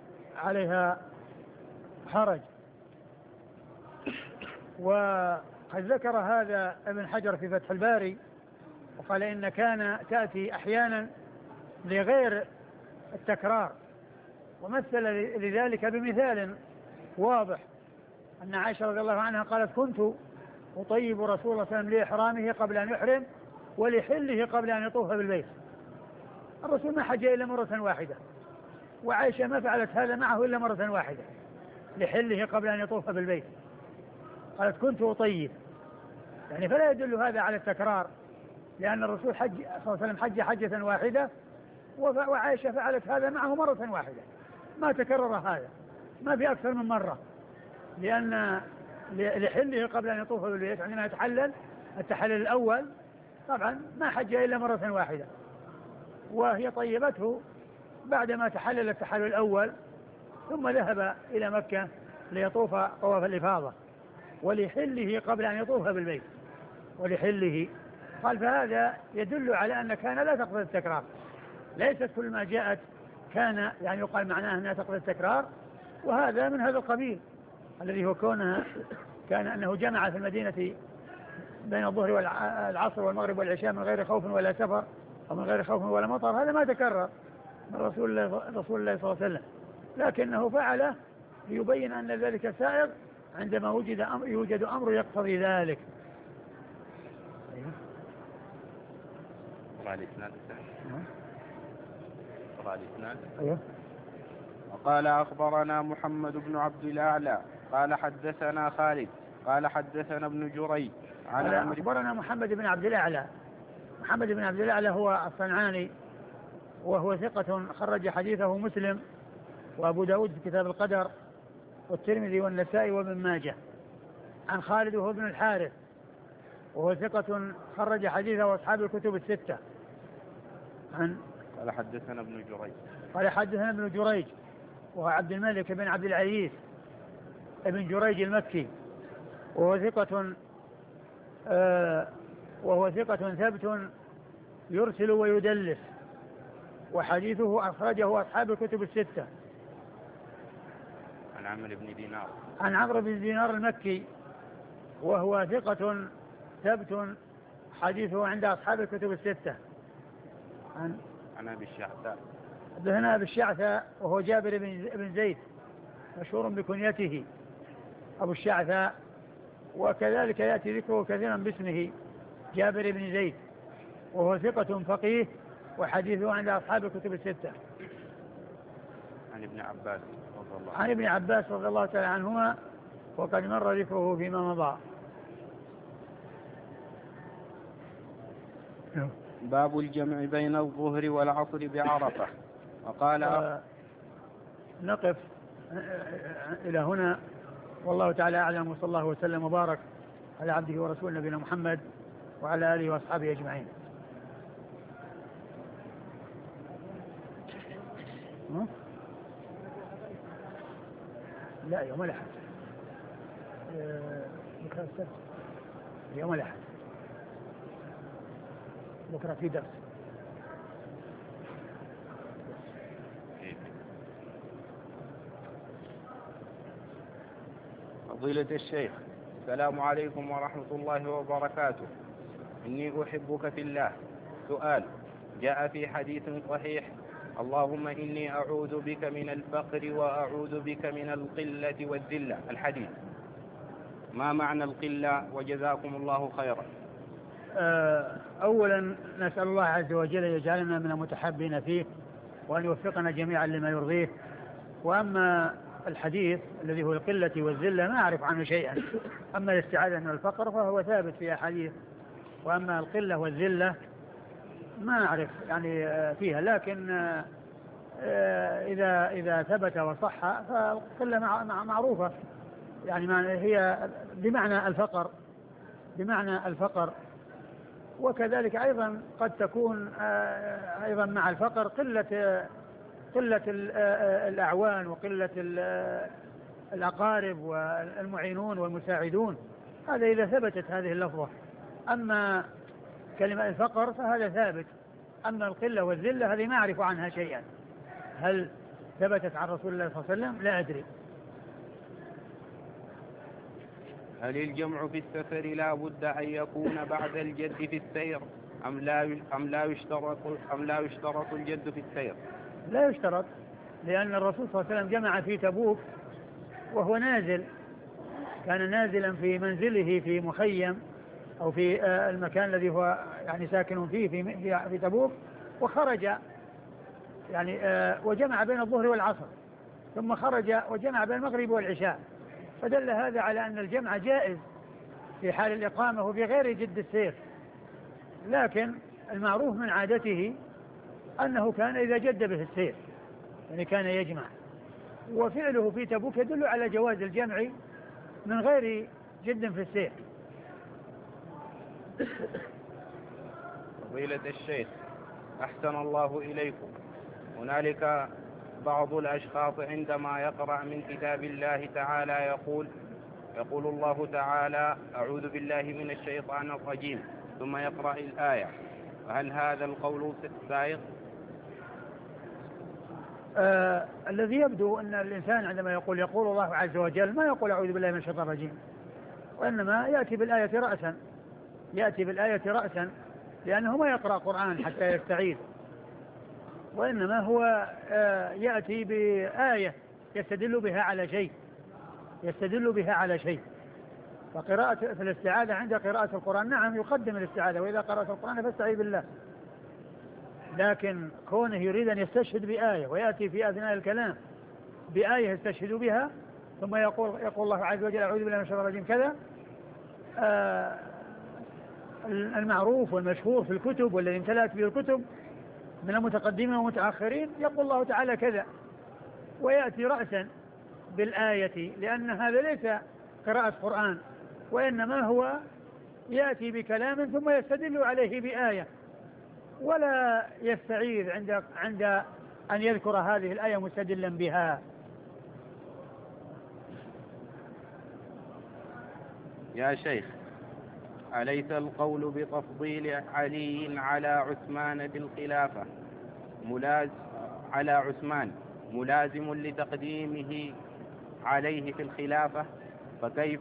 عليها حرج. وقال قد ذكر هذا ابن حجر في فتح الباري وقال إن كان تأتي أحيانا لغير التكرار، ومثل لذلك بمثال واضح أن عائشة رضي الله عنها قالت كنت أطيب رسول الله صلى الله عليه وسلم لإحرامه قبل أن يحرم ولحله قبل أن يطوف بالبيت. الرسول ما حج إلا مرة واحدة، وعائشة ما فعلت هذا معه إلا مرة واحدة لحله قبل أن يطوف بالبيت. قالت كنت أطيب، يعني فلا يدل هذا على التكرار، لأن الرسول حج صلى الله عليه وسلم حج حجة واحدة وعائشة فعلت هذا معه مرة واحدة، ما تكرر هذا، ما في أكثر من مرة، لأن لحله قبل أن يطوف بالبيت عندما يتحلل التحلل الأول طبعا ما حج إلا مرة واحدة، وهي طيبته بعدما تحلل التحلل الأول ثم ذهب إلى مكة ليطوف طواف الإفاضة ولحله قبل أن يطوف بالبيت ولحله. قال فهذا يدل على أن كان لا تقبل التكرار، ليست كل ما جاءت كان يعني يقال معناه أنها تقبل التكرار، وهذا من هذا القبيل الذي هو كونها كان أنه جمع في المدينة بين الظهر والعصر والمغرب والعشاء من غير خوف ولا سفر ومن غير خوف ولا مطر، هذا ما تكرر من رسول الله صلى الله عليه وسلم، لكنه فعله ليبين أن ذلك سائغ عندما يوجد أمر يقتضي ذلك. وقال أخبرنا محمد بن عبد الأعلى قال حدثنا خالد قال حدثنا ابن جريج عن أخبرنا محمد بن عبد الأعلى. محمد بن عبد الأعلى هو الصنعاني وهو ثقة خرج حديثه مسلم وأبو داود في كتاب القدر والترمذي والنسائي وابن ماجه. عن خالد وهو ابن الحارث وهو ثقة خرج حديثه وأصحاب الكتب الستة. قال حدثنا ابن جريج قال حدثنا ابن جريج وهو عبد الملك بن عبد العزيز ابن جريج المكي وهو ثقة ثبت يرسل ويدلس، وحديثه أخرجه أصحاب الكتب الستة. عن عمرو بن دينار عن عمرو بن دينار المكي وهو ثقة ثبت حديثه عند أصحاب الكتب الستة. عن أبي الشعثاء هنا أبي الشعثاء وهو جابر بن زيد مشهور بكنيته أبو الشعثاء، وكذلك يأتي ذكره كثيرا باسمه جابر بن زيد، وهو ثقة فقيه وحديثه عند أصحاب الكتب الستة. عن ابن عباس رضي الله عن ابن عباس رضي الله تعالى عنهما وقد مر ذكره فيما مضى. باب الجمع بين الظهر والعصر بعرفة. وقال نقف إلى هنا، والله تعالى أعلم، وصلى الله وسلم وبارك على عبده ورسوله نبينا محمد وعلى آله وأصحابه أجمعين. لا يوم الأحد، بكرة السبت، يوم الأحد بكرة في درس. فضيلة الشيخ، السلام عليكم ورحمة الله وبركاته. إني أحبك في الله. سؤال: جاء في حديث صحيح: اللهم إني أعوذ بك من الفقر وأعوذ بك من القلة والذلة. الحديث ما معنى القلة؟ وجزاكم الله خيرا. أولا نسأل الله عز وجل يجعلنا من المتحابين فيه وأن يوفقنا جميعا لما يرضيه. وأما الحديث الذي هو القلة والذلة ما أعرف عنه شيئا. أما الاستعاذة من الفقر فهو ثابت في أحاديث، وأما القلة والذلة ما أعرف يعني فيها، لكن إذا ثبت وصح فالقلة معروفة، يعني هي بمعنى الفقر، وكذلك أيضا قد تكون أيضا مع الفقر قلة الأعوان وقلة الأقارب والمعينون والمساعدون، هذا إذا ثبتت هذه اللفظة. أما كلمة الفقر فهذا ثابت، أما القلة والذلة هذه ما أعرف عنها شيئا. هل ثبتت عن رسول الله صلى الله عليه وسلم؟ لا أدري. هل الجمع في السفر لا بد أن يكون بعد الجد في السير أم لا يشترط الجد في السير؟ لا يشترط، لأن الرسول صلى الله عليه وسلم جمع في تبوك وهو نازل، كان نازلا في منزله في مخيم أو في المكان الذي هو يعني ساكن فيه في تبوك، وخرج يعني وجمع بين الظهر والعصر، ثم خرج وجمع بين المغرب والعشاء، فدل هذا على أن الجمع جائز في حال الإقامة وفي غير جد السير. لكن المعروف من عادته أنه كان إذا جد به السير يعني كان يجمع، وفعله في تبوك يدل على جواز الجمع من غير جد في السير. فضيلة الشيخ أحسن الله إليكم، هنالك بعض الأشخاص عندما يقرأ من كتاب الله تعالى يقول الله تعالى أعوذ بالله من الشيطان الرجيم ثم يقرأ الآية، فهل هذا القول سائغ؟ الذي يبدو أن الإنسان عندما يقول الله عز وجل ما يقول أعوذ بالله من الشيطان الرجيم، وإنما يأتي بالآية رأسا لأنه ما يقرأ قرآن حتى يستعيذ، وإنما هو يأتي بآية يستدل بها على شيء. فقراءة في الاستعاذة عند قراءة القرآن نعم يقدم الاستعاذة، وإذا قرأت القرآن فاستعيذ بالله، لكن كونه يريد أن يستشهد بآية ويأتي في أثناء الكلام بآية يستشهد بها ثم يقول الله عز وجل أعوذ بالله من الشيطان الرجيم كذا، المعروف والمشهور في الكتب والذي امتلأت به الكتب من المتقدمين والمتأخرين يقول الله تعالى كذا، ويأتي رأسا بالآية، لأن هذا ليس قراءة قرآن، وإنما هو يأتي بكلام ثم يستدل عليه بآية، ولا يستعيذ عند أن يذكر هذه الآية مستدلا بها. يا شيخ، أليس القول بتفضيل علي على عثمان بالخلافة ملازم لتقديمه عليه في الخلافة؟ فكيف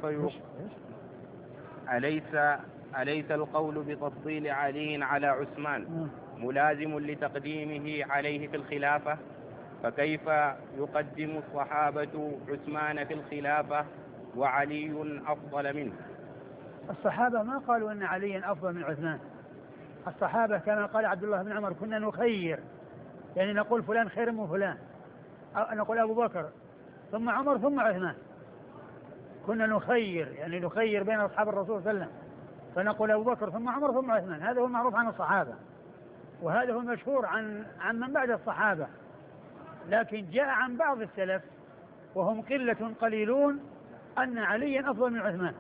أليس القول بتفضيل علي على عثمان ملازم لتقديمه عليه في الخلافة؟ فكيف يقدم الصحابة عثمان في الخلافة وعلي أفضل منه؟ الصحابة ما قالوا أن علي أفضل من عثمان. الصحابة كما قال عبد الله بن عمر كنا نخير، يعني نقول فلان خير من فلان، أو نقول أبو بكر ثم عمر ثم عثمان، كنا نخير يعني نخير بين أصحاب الرسول صلى الله عليه وسلم، فنقول أبو بكر ثم عمر ثم عثمان. هذا هو المعروف عن الصحابة، وهذا هو المشهور عن من بعد الصحابة. لكن جاء عن بعض السلف وهم قلة قليلون أن عليا أفضل من عثمان،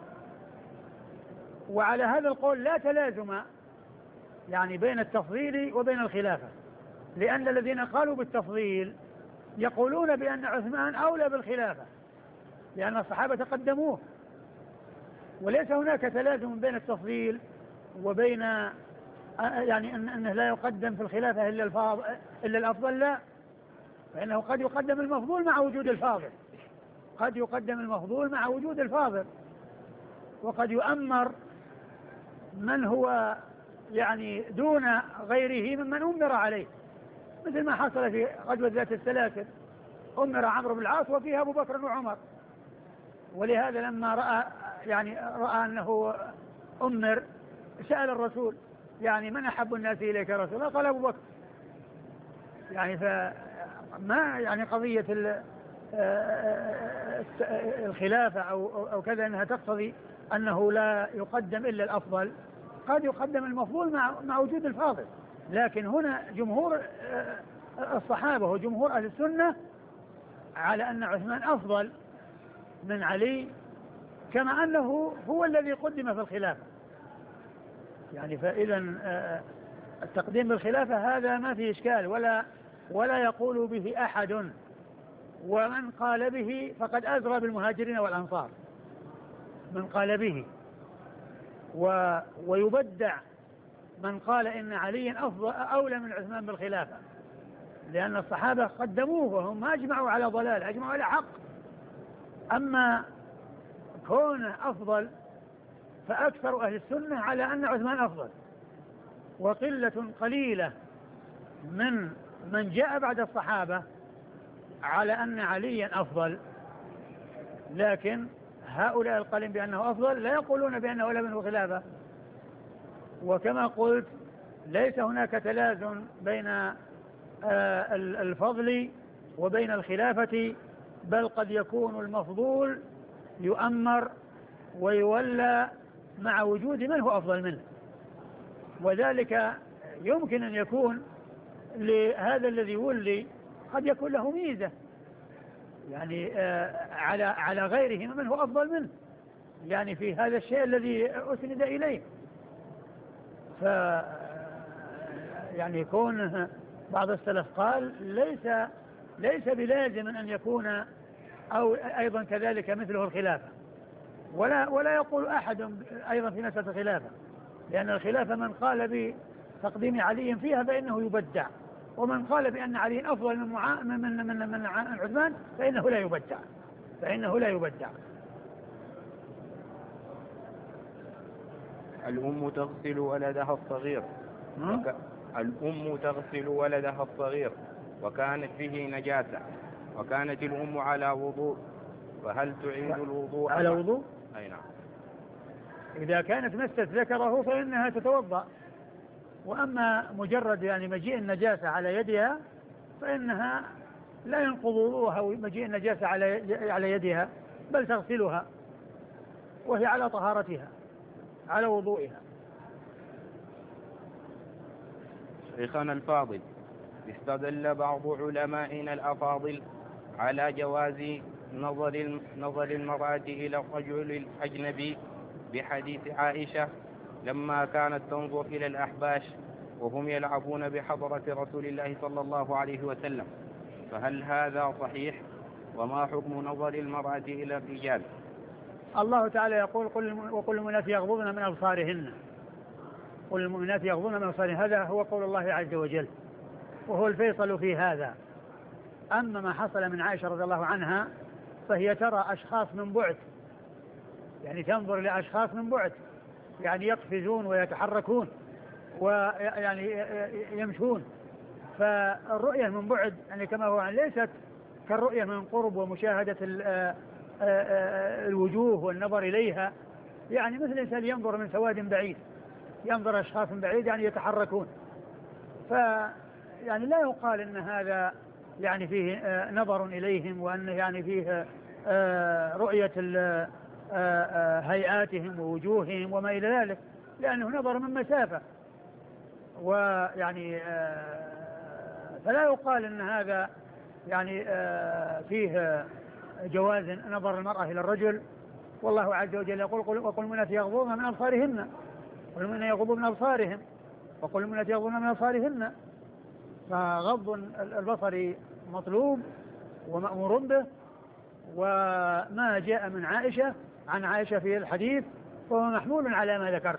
وعلى هذا القول لا تلازم يعني بين التفضيل وبين الخلافة، لأن الذين قالوا بالتفضيل يقولون بأن عثمان أولى بالخلافة لأن الصحابة تقدموه، وليس هناك تلازم بين التفضيل وبين يعني أنه لا يقدم في الخلافة إلا الأفضل، لا، فإنه قد يقدم المفضول مع وجود الفاضل، وقد يؤمر من هو يعني دون غيره ممن أمر عليه، مثل ما حصل في غزوة ذات السلاسل، أمر عمرو بن العاص وفيها أبو بكر وعمر، ولهذا لما رأى أنه أمر سأل الرسول يعني من أحب الناس إليك يا رسول الله؟ قال أبو بكر. يعني فما يعني قضية الخلافة أو كذا أنها تقتضي أنه لا يقدم إلا الأفضل، قد يقدم المفضول مع وجود الفاضل. لكن هنا جمهور الصحابة وجمهور أهل السنة على أن عثمان أفضل من علي، كما أنه هو الذي قدم في الخلافة. يعني فإذا التقديم بالخلافة هذا ما فيه إشكال ولا يقول به أحد، ومن قال به فقد أزرى بالمهاجرين والأنصار من قال به، ويبدع من قال إن عليا أولى من عثمان بالخلافة، لأن الصحابة قدموه وهم ما أجمعوا على ضلال، أجمعوا على حق. أما كونه أفضل فأكثر أهل السنة على أن عثمان أفضل، وقلة قليلة من جاء بعد الصحابة على أن عليا أفضل. لكن هؤلاء القائلين بأنه أفضل لا يقولون بأنه لا منه خلافة. وكما قلت ليس هناك تلازم بين الفضل وبين الخلافة، بل قد يكون المفضول يؤمر ويولى مع وجود من هو أفضل منه، وذلك يمكن أن يكون لهذا الذي ولي قد يكون له ميزة يعني على غيره من هو أفضل منه، يعني في هذا الشيء الذي أسند إليه. يعني يكون بعض السلف قال ليس بلازم أن يكون أو أيضا كذلك مثله الخلافة، ولا يقول أحد أيضا في مسألة الخلافة، لأن الخلافة من قال بتقديم علي فيها فإنه يبدع، ومن قال بأن علي أفضل من عثمان فإنه لا يبدع. الأم تغسل ولدها الصغير الأم تغسل ولدها الصغير وكانت فيه نجاسة، وكانت الأم على وضوء، فهل تعيد الوضوء على وضوء؟ أي نعم. إذا كانت مست ذكره فإنها تتوضأ، وأما مجرد يعني مجيء النجاسة على يدها فإنها لا ينقض وضوءها مجيء النجاسة على يدها، بل تغسلها وهي على طهارتها على وضوئها. شيخنا الفاضل، استدل بعض علمائنا الأفاضل على جواز نظر المرأة إلى الرجل الأجنبي بحديث عائشة لما كانت تنظر إلى الأحباش وهم يلعبون بحضرة رسول الله صلى الله عليه وسلم، فهل هذا صحيح؟ وما حكم نظر المرأة إلى الرجال؟ الله تعالى يقول وقل المؤمنات يغضضن من أبصارهن، قل المؤمنات يغضضن من أبصارهن، هذا هو قول الله عز وجل وهو الفيصل في هذا. أما ما حصل من عائشة رضي الله عنها فهي ترى أشخاص من بعد، يعني تنظر لأشخاص من بعد، يعني يقفزون ويتحركون ويعني يمشون، فالرؤية من بعد يعني كما هو ليست كالرؤية من قرب ومشاهدة الوجوه والنظر إليها، يعني مثل الإنسان ينظر من سواد بعيد، ينظر أشخاص من بعيد يعني يتحركون، يعني لا يقال إن هذا يعني فيه نظر إليهم وأن يعني فيه رؤية هيئاتهم ووجوههم وما إلى ذلك، لأنه نظر من مسافة، ويعني فلا يقال إن هذا يعني فيه جواز نظر المرأة إلى الرجل. والله عز وجل يقول وقل المؤمنات يغضضن من أبصارهن، والمؤمنين يغضضن من أبصارهم، وقل المؤمنات يغضضن من أبصارهن، فغض البصر مطلوب ومأمور به. وما جاء من عن عائشة في الحديث فهو محمول على ما ذكرت.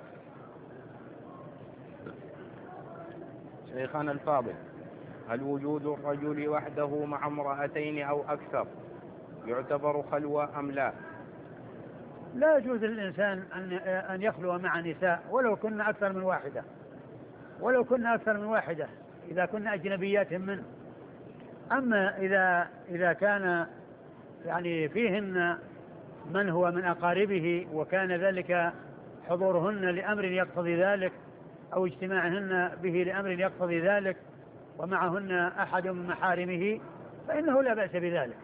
شيخنا الفاضل، هل وجود الرجل وحده مع امرأتين أو أكثر يعتبر خلوة أم لا؟ لا يجوز للإنسان أن يخلو مع نساء ولو كنا أكثر من واحدة إذا كنا أجنبيات منه. أما إذا كان يعني فيهن من هو من أقاربه وكان ذلك حضورهن لأمر يقتضي ذلك أو اجتماعهن به لأمر يقتضي ذلك ومعهن أحد من محارمه فإنه لا بأس بذلك.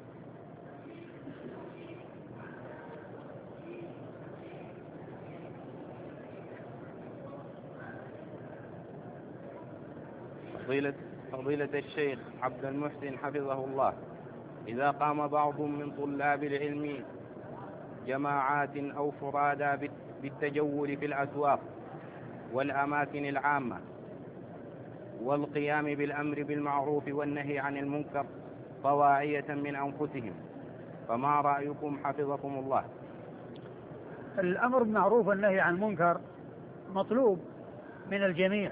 فضيلة الشيخ عبد المحسن حفظه الله، إذا قام بعض من طلاب العلم جماعات أو فرادى بالتجول في الأسواق والأماكن العامة والقيام بالأمر بالمعروف والنهي عن المنكر طواعية من أنفسهم، فما رأيكم حفظكم الله؟ الأمر بالمعروف والنهي عن المنكر مطلوب من الجميع،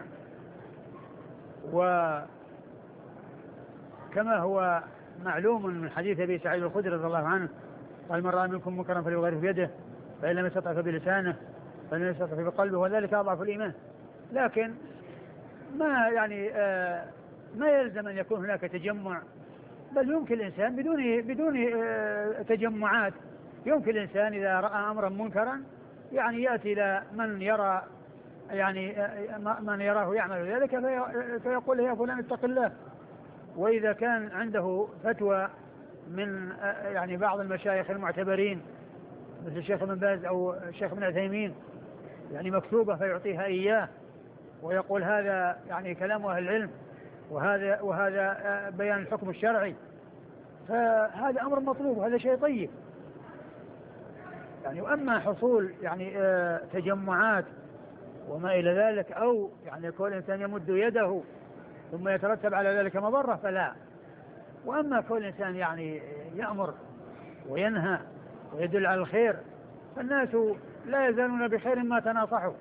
وكما هو معلوم من حديث أبي سعيد الخدري رضي الله عنه قال من رأى منكم منكرا فليغيره بيده فإن لم يستطع فبلسانه فإن لم يستطع بقلبه وذلك أضعف الإيمان. لكن ما يعني ما يلزم أن يكون هناك تجمع، بل يمكن الإنسان بدون تجمعات، يمكن الإنسان إذا رأى أمرا منكرا يعني يأتي إلى من يرى يعني من يراه يعمل ذلك فيقول يا فلان اتق الله. وإذا كان عنده فتوى من يعني بعض المشايخ المعتبرين مثل الشيخ ابن باز أو الشيخ ابن عثيمين يعني مكتوبة فيعطيها إياه ويقول هذا يعني كلام أهل العلم وهذا بيان الحكم الشرعي، فهذا أمر مطلوب وهذا شيء طيب يعني. وأما حصول يعني تجمعات وما إلى ذلك أو يعني كل إنسان يمد يده ثم يترتب على ذلك مضرة فلا. وأما كل إنسان يعني يأمر وينهى ويدل على الخير فالناس لا يزالون بخير ما تناصحوا.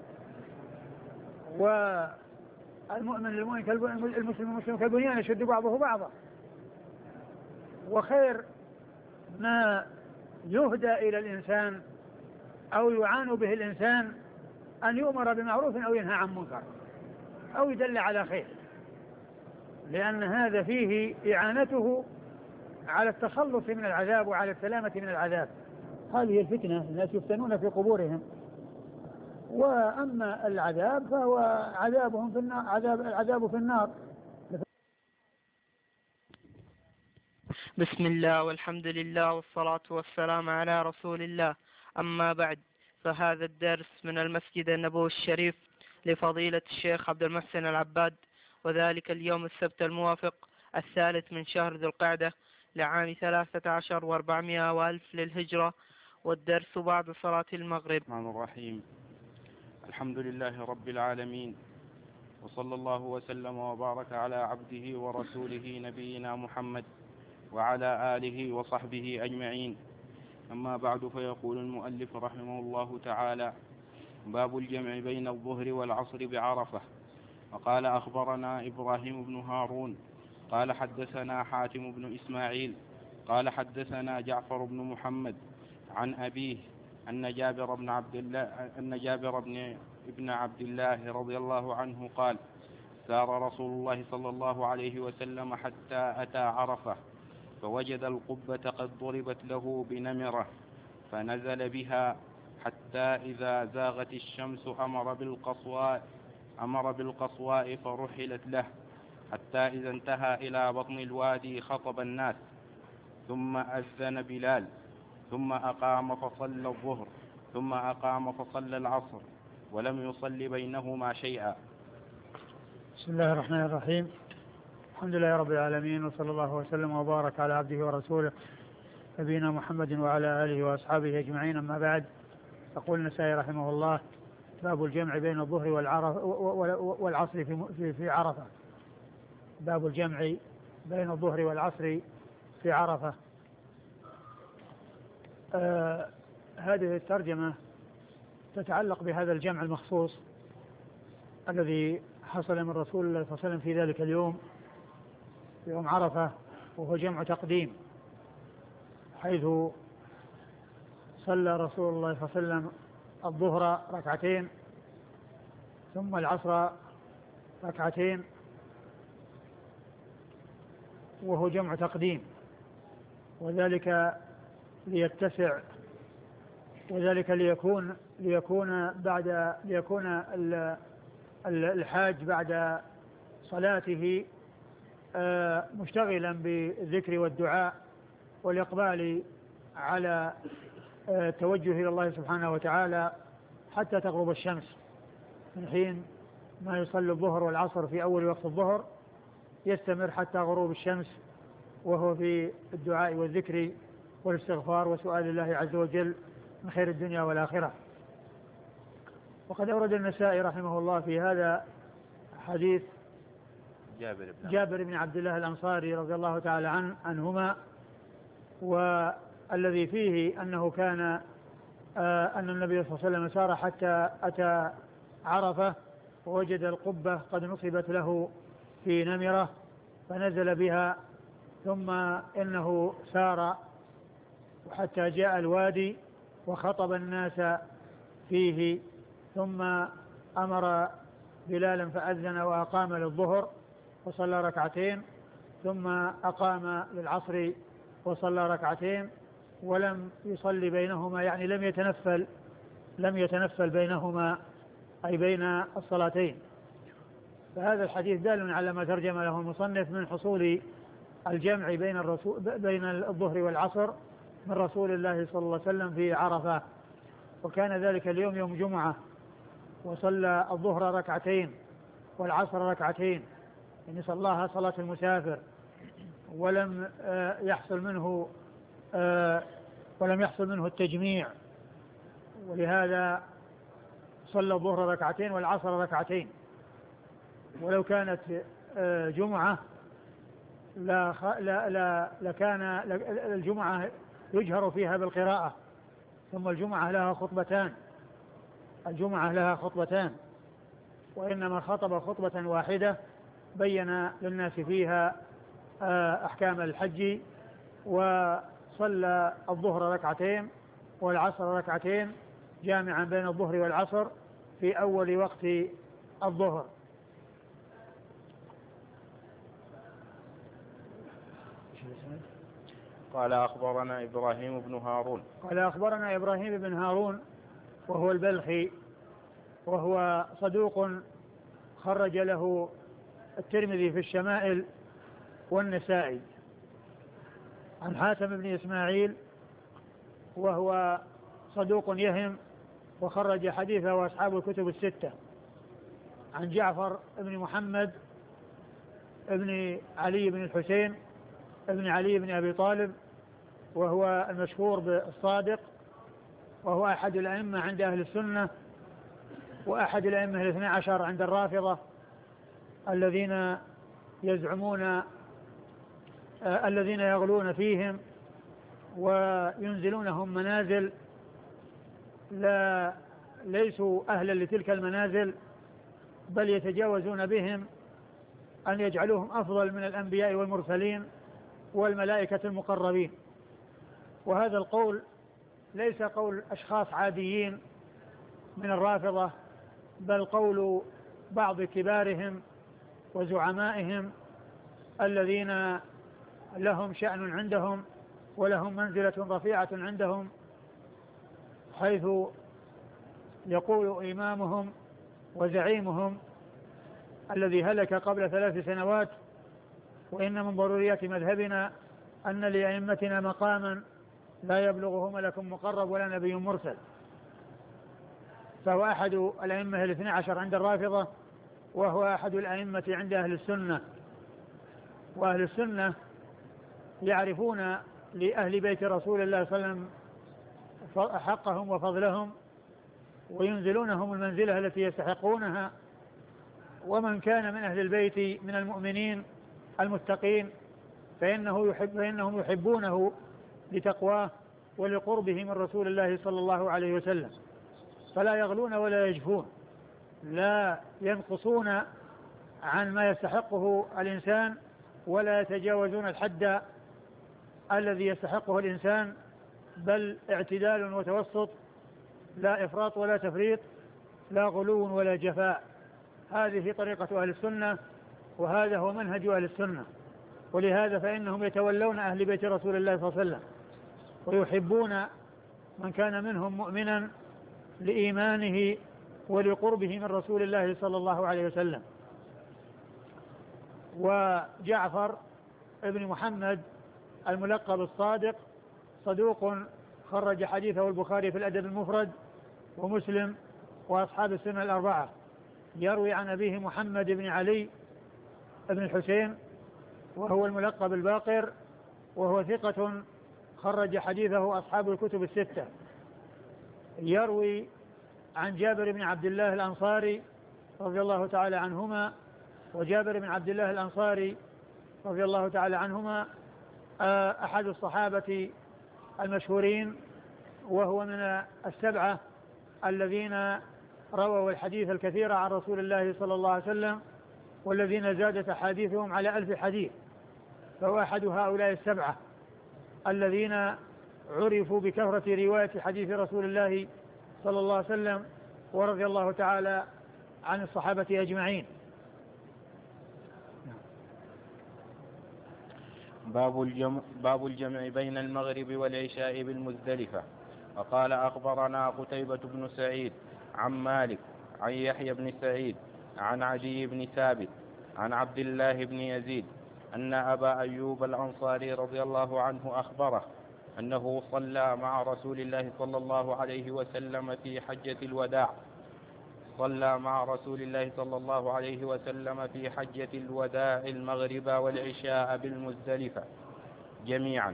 والمؤمن المسلم كالبنيان يشد بعضه بعضا. وخير ما يهدى إلى الإنسان أو يعان به الإنسان أن يؤمر بمعروف أو ينهى عن منكر أو يدل على خير، لأن هذا فيه إعانته على التخلص من العذاب وعلى السلامة من العذاب. هذه الفتنة الناس يفتنون في قبورهم. وأما العذاب فهو عذابهم في النار، العذاب في النار. بسم الله والحمد لله والصلاة والسلام على رسول الله. أما بعد، فهذا الدرس من المسجد النبوي الشريف لفضيلة الشيخ عبد المحسن العباد، وذلك اليوم السبت الموافق 3 من شهر ذو القعدة لعام 13 و400 وألف للهجرة، والدرس بعد صلاة المغرب. الرحمن الرحيم. الحمد لله رب العالمين، وصلى الله وسلم وبارك على عبده ورسوله نبينا محمد وعلى آله وصحبه أجمعين. أما بعد، فيقول المؤلف رحمه الله تعالى: باب الجمع بين الظهر والعصر بعرفة. وقال أخبرنا إبراهيم بن هارون قال حدثنا حاتم بن إسماعيل قال حدثنا جعفر بن محمد عن أبيه أن جابر بن عبد الله رضي الله عنه قال: سار رسول الله صلى الله عليه وسلم حتى أتى عرفة فوجد القبة قد ضربت له بنمرة فنزل بها حتى إذا زاغت الشمس أمر بالقصواء فرحلت له حتى إذا انتهى إلى بطن الوادي خطب الناس ثم أذن بلال ثم أقام فصلى الظهر ثم أقام فصلى العصر ولم يصل بينهما شيئا. بسم الله الرحمن الرحيم. الحمد لله رب العالمين، وصلى الله وسلم وبارك على عبده ورسوله نبينا محمد وعلى آله وأصحابه أجمعين. أما بعد، يقول النسائي رحمه الله: باب الجمع بين الظهر والعصر في عرفة. باب الجمع بين الظهر والعصر في عرفة. هذه الترجمة تتعلق بهذا الجمع المخصوص الذي حصل من رسول الله صلى الله عليه وسلم في ذلك اليوم، في يوم عرفة، وهو جمع تقديم، حيث صلى رسول الله صلى الله عليه وسلم الظهر ركعتين ثم العصر ركعتين، وهو جمع تقديم، وذلك ليتسع، وذلك ليكون الحاج بعد صلاته مشتغلا بالذكر والدعاء والإقبال على التوجه إلى الله سبحانه وتعالى حتى تغرب الشمس، من حين ما يصلي الظهر والعصر في أول وقت الظهر يستمر حتى غروب الشمس، وهو في الدعاء والذكر والاستغفار وسؤال الله عز وجل من خير الدنيا والآخرة. وقد أورد النسائي رحمه الله في هذا حديث جابر بن عبد الله الأنصاري رضي الله تعالى عنهما، والذي فيه أنه كان أن النبي صلى الله عليه وسلم سار حتى أتى عرفة ووجد القبة قد نصبت له في نمرة فنزل بها، ثم إنه سار حتى جاء الوادي وخطب الناس فيه، ثم أمر بلالا فأذن وأقام للظهر وصلى ركعتين، ثم أقام للعصر وصلى ركعتين، ولم يصلي بينهما، يعني لم يتنفل بينهما أي بين الصلاتين. فهذا الحديث دال على ما ترجم له المصنف من حصول الجمع بين الظهر والعصر من رسول الله صلى الله عليه وسلم في عرفة. وكان ذلك اليوم يوم جمعة، وصلى الظهر ركعتين والعصر ركعتين، يعني صلاها صلاة المسافر، ولم يحصل منه التجميع، ولهذا صلى الظهر ركعتين والعصر ركعتين. ولو كانت جمعة لكان الجمعة يجهر فيها بالقراءة، ثم الجمعة لها خطبتان، وإنما خطب خطبة واحدة بين للناس فيها أحكام الحج، وصلى الظهر ركعتين والعصر ركعتين، جامعا بين الظهر والعصر في أول وقت الظهر. قال أخبرنا إبراهيم بن هارون وهو البلخي، وهو صدوق خرج له الترمذي في الشمائل والنسائي. عن حاتم بن إسماعيل وهو صدوق يهم وخرج حديثه وأصحاب الكتب الستة. عن جعفر بن محمد ابن علي بن الحسين ابن علي بن أبي طالب، وهو المشهور بالصادق، وهو أحد الأئمة عند أهل السنة، وأحد الأئمة 12 عند الرافضة الذين يغلون فيهم وينزلونهم منازل ليسوا أهلا لتلك المنازل، بل يتجاوزون بهم أن يجعلوهم أفضل من الأنبياء والمرسلين والملائكة المقربين. وهذا القول ليس قول أشخاص عاديين من الرافضة، بل قول بعض كبارهم وزعمائهم الذين لهم شأن عندهم ولهم منزلة رفيعة عندهم، حيث يقول إمامهم وزعيمهم الذي هلك قبل 3 سنوات: وإن من ضروريات مذهبنا أن لأئمتنا مقاما لا يبلغه ملك مقرب ولا نبي مرسل. فهو أحد الأئمة 12 عند الرافضة، وهو أحد الأئمة عند أهل السنة. وأهل السنة يعرفون لأهل بيت رسول الله صلى الله عليه وسلم حقهم وفضلهم، وينزلونهم المنزلة التي يستحقونها. ومن كان من أهل البيت من المؤمنين المتقين فإنهم يحبونه لتقواه ولقربه من رسول الله صلى الله عليه وسلم، فلا يغلون ولا يجفون، لا ينقصون عن ما يستحقه الإنسان، ولا يتجاوزون الحد الذي يستحقه الإنسان، بل اعتدال وتوسط، لا إفراط ولا تفريط، لا غلو ولا جفاء. هذه طريقة أهل السنة، وهذا هو منهج أهل السنة. ولهذا فإنهم يتولون أهل بيت رسول الله صلى الله عليه وسلم، ويحبون من كان منهم مؤمنا لإيمانه ولقربه من رسول الله صلى الله عليه وسلم. وجعفر ابن محمد الملقب الصادق صدوق خرج حديثه البخاري في الأدب المفرد ومسلم وأصحاب السنة الأربعة. يروي عن أبيه محمد بن علي بن الحسين وهو الملقب الباقر، وهو ثقة خرج حديثه أصحاب الكتب الستة. يروي عن جابر بن عبد الله الأنصاري رضي الله تعالى عنهما، وجابر بن عبد الله الأنصاري رضي الله تعالى عنهما أحد الصحابة المشهورين، وهو من السبعة الذين رووا الحديث الكثير عن رسول الله صلى الله عليه وسلم، والذين زادت أحاديثهم على 1000 حديث. فهو أحد هؤلاء السبعة الذين عرفوا بكثرة رواية حديث رسول الله صلى الله عليه وسلم، ورضي الله تعالى عن الصحابة أجمعين. باب الجمع بين المغرب والعشاء بالمزدلفة. وقال أخبرنا قتيبة بن سعيد عن مالك عن يحيى بن سعيد عن عدي بن ثابت عن عبد الله بن يزيد أن أبا أيوب الأنصاري رضي الله عنه أخبره أنه صلى مع رسول الله صلى الله عليه وسلم في حجة الوداع المغرب والعشاء بالمزدلفة جميعا.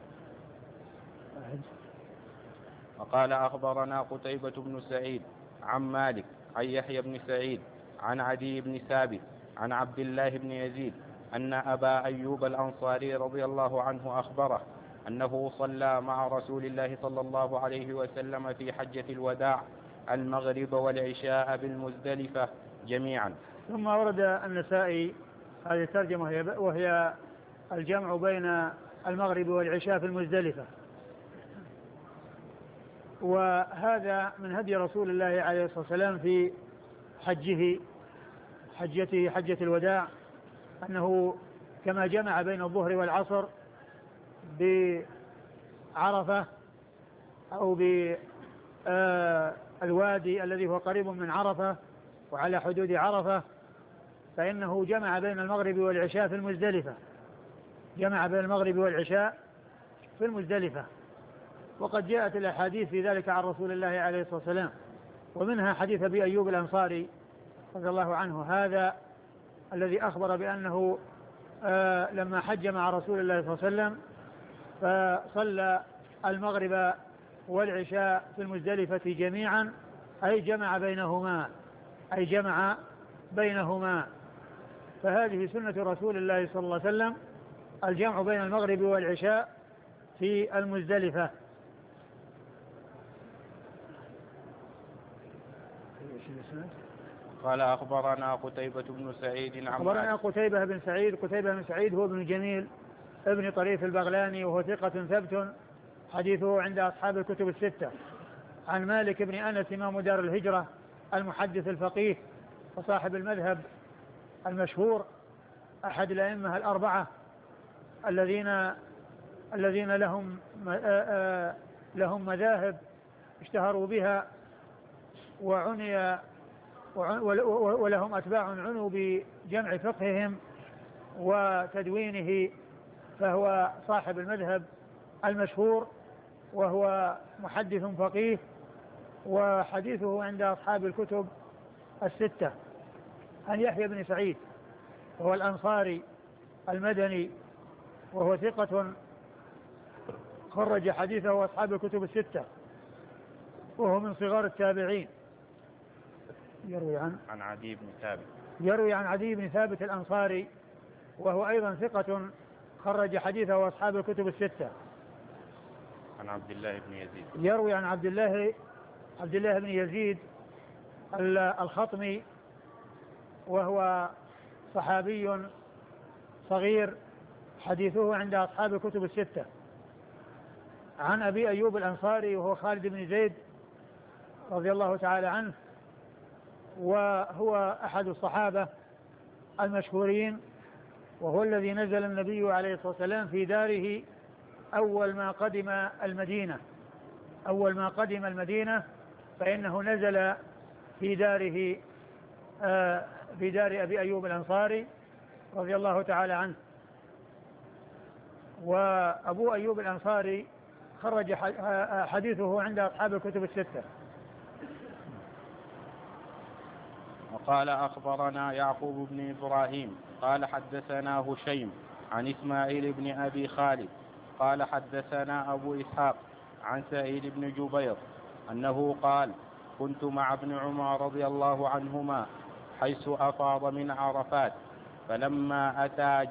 وقال أخبرنا قتيبة بن سعيد عن مالك عن يحيى بن سعيد عن عدي بن ثابت عن عبد الله بن يزيد أن أبا أيوب الأنصاري رضي الله عنه أخبره أنه صلى مع رسول الله صلى الله عليه وسلم في حجة الوداع المغرب والعشاء بالمزدلفة جميعا. ثم ورد النسائي هذه الترجمة وهي الجمع بين المغرب والعشاء في المزدلفة. وهذا من هدي رسول الله عليه الصلاة والسلام في حجة الوداع، أنه كما جمع بين الظهر والعصر بعرفة أو بالوادي الذي هو قريب من عرفة وعلى حدود عرفة، فإنه جمع بين المغرب والعشاء في المزدلفة، جمع بين المغرب والعشاء في المزدلفة. وقد جاءت الأحاديث في ذلك عن رسول الله عليه الصلاة والسلام، ومنها حديث أبي أيوب الأنصاري رضي الله عنه، هذا الذي أخبر بأنه لما حج مع رسول الله صلى الله عليه وسلم فصلى المغرب والعشاء في المزدلفة جميعا، أي جمع بينهما. فهذه سنة رسول الله صلى الله عليه وسلم، الجمع بين المغرب والعشاء في المزدلفة. قال أخبرنا قتيبة بن سعيد أخبرنا قتيبة بن سعيد هو ابن جميل ابن طريف البغلاني، وهو ثقة ثبت، حديثه عند أصحاب الكتب الستة. عن مالك بن أنس إمام دار الهجرة المحدث الفقيه وصاحب المذهب المشهور، أحد الأئمة الأربعة الذين لهم مذاهب اشتهروا بها ولهم أتباع عنوا بجمع فقههم وتدوينه، فهو صاحب المذهب المشهور، وهو محدث فقيه، وحديثه عند أصحاب الكتب الستة. عن يحيى بن سعيد وهو الأنصاري المدني، وهو ثقة خرج حديثه أصحاب الكتب الستة، وهو من صغار التابعين. يروي عن عدي بن ثابت الأنصاري، وهو أيضا ثقة خرج حديثه أصحاب الكتب الستة. عن عبد الله بن يزيد يروي عن عبد الله بن يزيد الخطمي، وهو صحابي صغير، حديثه عند أصحاب الكتب الستة. عن أبي أيوب الأنصاري وهو خالد بن زيد رضي الله تعالى عنه، وهو أحد الصحابة المشهورين، وهو الذي نزل النبي عليه الصلاة والسلام في داره أول ما قدم المدينة، فإنه نزل في دار أبي أيوب الأنصاري رضي الله تعالى عنه. وأبو أيوب الأنصاري خرج حديثه عند أصحاب الكتب الستة. وقال أخبرنا يعقوب بن إبراهيم قال حدثنا هشيم عن إسماعيل بن أبي خالد قال حدثنا أبو إسحاق عن سعيد بن جبير أنه قال كنت مع ابن عمر رضي الله عنهما حيث أفاض من عرفات، فلما أتى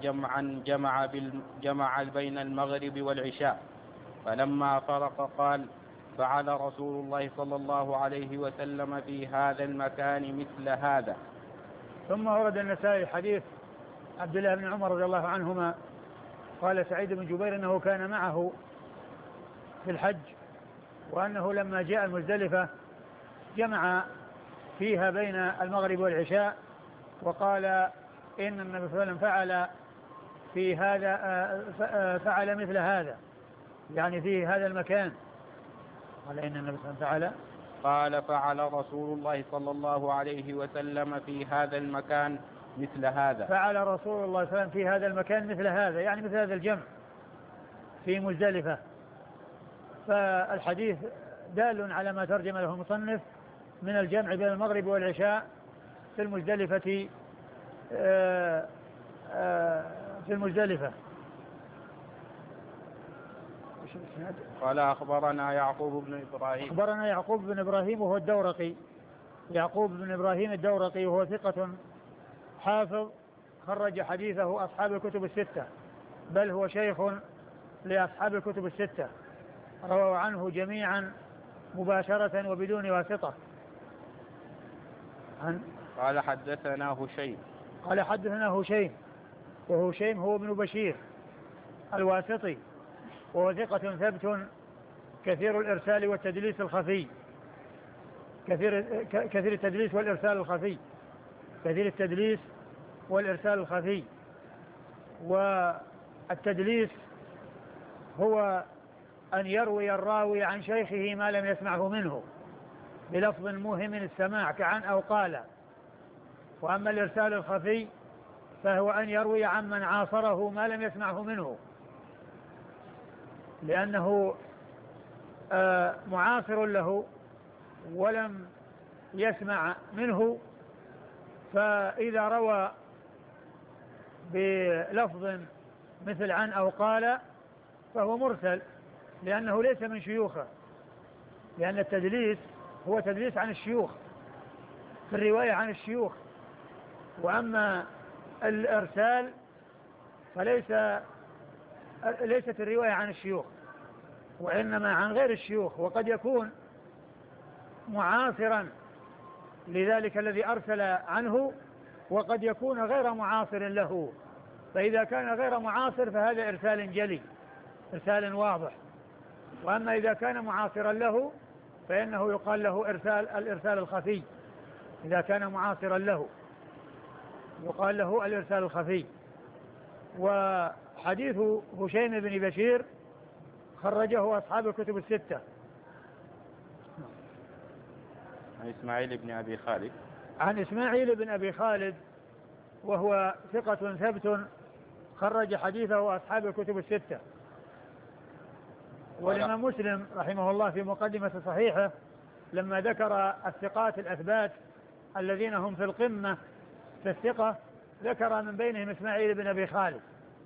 جمع بين المغرب والعشاء، فلما فرق قال فعل رسول الله صلى الله عليه وسلم في هذا المكان مثل هذا. ثم ورد النسائي حديث عبد الله بن عمر رضي الله عنهما قال سعيد بن جبير أنه كان معه في الحج، وأنه لما جاء المزدلفة جمع فيها بين المغرب والعشاء، وقال إن النبي صلى الله عليه وسلم فعل في هذا فعل مثل هذا، يعني في هذا المكان. قال إن النبي صلى الله عليه وسلم قال فعل رسول الله صلى الله عليه وسلم في هذا المكان مثل هذا. فعل رسول الله صلى الله عليه وسلم في هذا المكان مثل هذا، يعني مثل هذا الجمع في مزدلفة. فالحديث دال على ما ترجم له المصنف من الجمع بين المغرب والعشاء في المزدلفة في المزدلفة. قال أخبرنا يعقوب بن إبراهيم. أخبرنا يعقوب بن إبراهيم وهو الدورقي، يعقوب بن إبراهيم الدورقي، وهو ثقة حافظ خرج حديثه أصحاب الكتب الستة، بل هو شيخ لأصحاب الكتب الستة، رووا عنه جميعا مباشرة وبدون واسطة. قال حدثنا هشيم. قال حدثنا هشيم، وهشيم هو ابن بشير الواسطي، وهو ثقة ثبت كثير الإرسال والتدليس الخفي، كثير التدليس والإرسال الخفي، كثير التدليس والإرسال الخفي. والتدليس هو أن يروي الراوي عن شيخه ما لم يسمعه منه بلفظ موهم السماع كعن أو قال. وأما الإرسال الخفي فهو أن يروي عن من عاصره ما لم يسمعه منه، لأنه معاصر له ولم يسمع منه، فإذا روى بلفظ مثل عن أو قال فهو مرسل، لأنه ليس من شيوخه، لأن التدليس هو تدليس عن الشيوخ في الرواية عن الشيوخ. وأما الإرسال ليست الرواية عن الشيوخ، وإنما عن غير الشيوخ، وقد يكون معاصرا لذلك الذي أرسل عنه، وقد يكون غير معاصر له. فإذا كان غير معاصر فهذا إرسال جلي، إرسال واضح. وأما إذا كان معاصرا له فإنه يقال له الإرسال الخفي. إذا كان معاصرا له يقال له الإرسال الخفي. وحديث هشيم بن بشير خرجه أصحاب الكتب الستة. عن إسماعيل بن أبي خالد. عن إسماعيل بن أبي خالد، وهو ثقة ثبت خرج حديثه أصحاب الكتب الستة. والإمام مسلم رحمه الله في مقدمة صحيحه لما ذكر الثقات الأثبات الذين هم في القمة في الثقة ذكر من بينهم إسماعيل بن أبي خالد،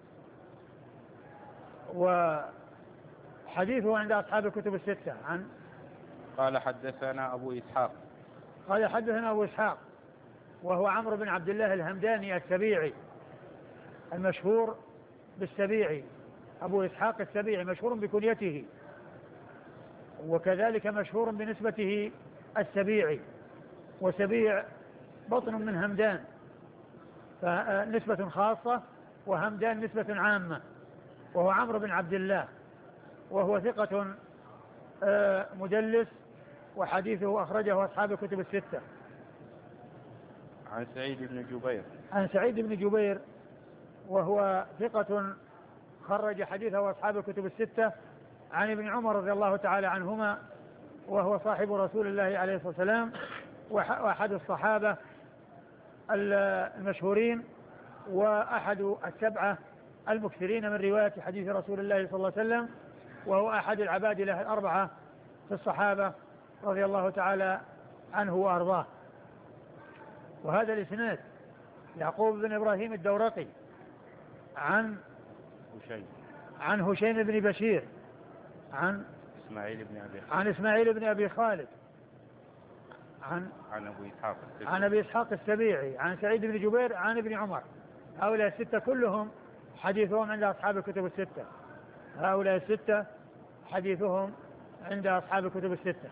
وحديثه عند أصحاب الكتب الستة. قال حدثنا أبو إسحاق. قال حدثنا أبو إسحاق وهو عمرو بن عبد الله الهمداني السبيعي المشهور بالسبيعي، أبو إسحاق السبيعي مشهور بكنيته، وكذلك مشهور بنسبته السبيعي، وسبيع بطن من همدان، فنسبة خاصة، وهمدان نسبة عامة، وهو عمرو بن عبد الله، وهو ثقة مدلس، وحديثه أخرجه أصحاب الكتب الستة. عن سعيد بن جبير. عن سعيد بن جبير وهو ثقة خرج حديثه أصحاب الكتب الستة. عن ابن عمر رضي الله تعالى عنهما، وهو صاحب رسول الله عليه الصلاة والسلام، وأحد الصحابة المشهورين، وأحد السبعة المكثرين من رواية حديث رسول الله صلى الله عليه وسلم، وهو أحد العباد له الأربعة في الصحابة رضي الله تعالى عنه وأرضاه. وهذا الإسناد يعقوب بن إبراهيم الدورقي عن هشيم بن بشير عن إسماعيل بن أبي خالد عن أبي إسحاق السبيعي عن سعيد بن جبير عن ابن عمر. هؤلاء الستة كلهم حديثهم عند أصحاب الكتب الستة. هؤلاء الستة حديثهم عند أصحاب الكتب الستة.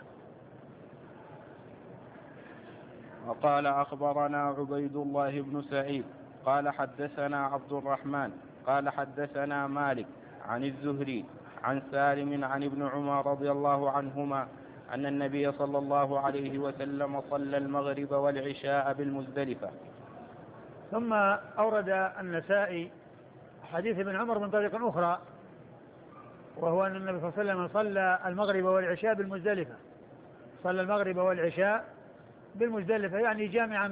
وقال أخبرنا عبيد الله بن سعيد قال حدثنا عبد الرحمن قال حدثنا مالك عن الزهري عن سالم عن ابن عمر رضي الله عنهما أن النبي صلى الله عليه وسلم صلى المغرب والعشاء بالمزدلفة. ثم أورد النسائي حديث ابن عمر من طريق أخرى، وهو أن النبي صلى الله عليه وسلم صلى المغرب والعشاء بالمزدلفة. صلى المغرب والعشاء بالمزدلفة يعني جامعا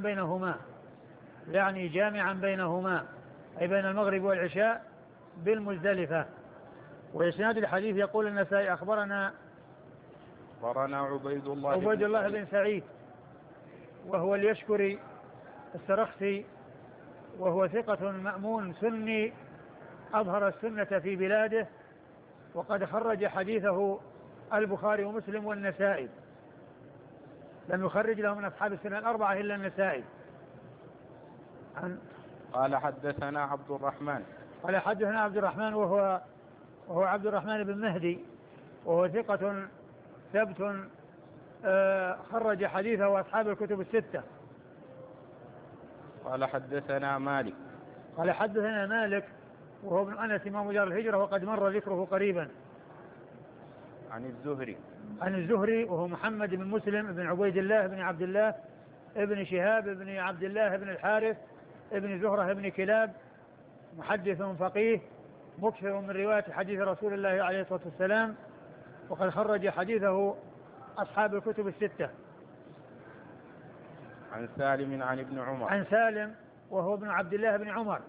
بينهما، أي بين المغرب والعشاء بالمزدلفة. وإسناد الحديث يقول النسائي أخبرنا عبيد الله بن سعيد وهو اليشكري السرخسي، وهو ثقة مأمون سني أظهر السنة في بلاده، وقد خرج حديثه البخاري ومسلم والنسائي، لم يخرج له من أصحاب السنة الأربعة إلا النسائي. قال حدثنا عبد الرحمن وهو عبد الرحمن بن مهدي، وهو ثقة ثبت خرج حديثه أصحاب الكتب الستة. قال حدثنا مالك وهو ابن أنس إمام دار الهجرة، وقد مر ذكره قريبا. عن الزهري وهو محمد بن مسلم بن عبيد الله بن عبد الله ابن شهاب بن عبد الله بن الحارث ابن زهرة بن كلاب، محدث فقيه مكثر من رواية حديث رسول الله عليه الصلاة والسلام، وقد خرج حديثه أصحاب الكتب الستة. عن سالم وهو ابن عبد الله بن عمر،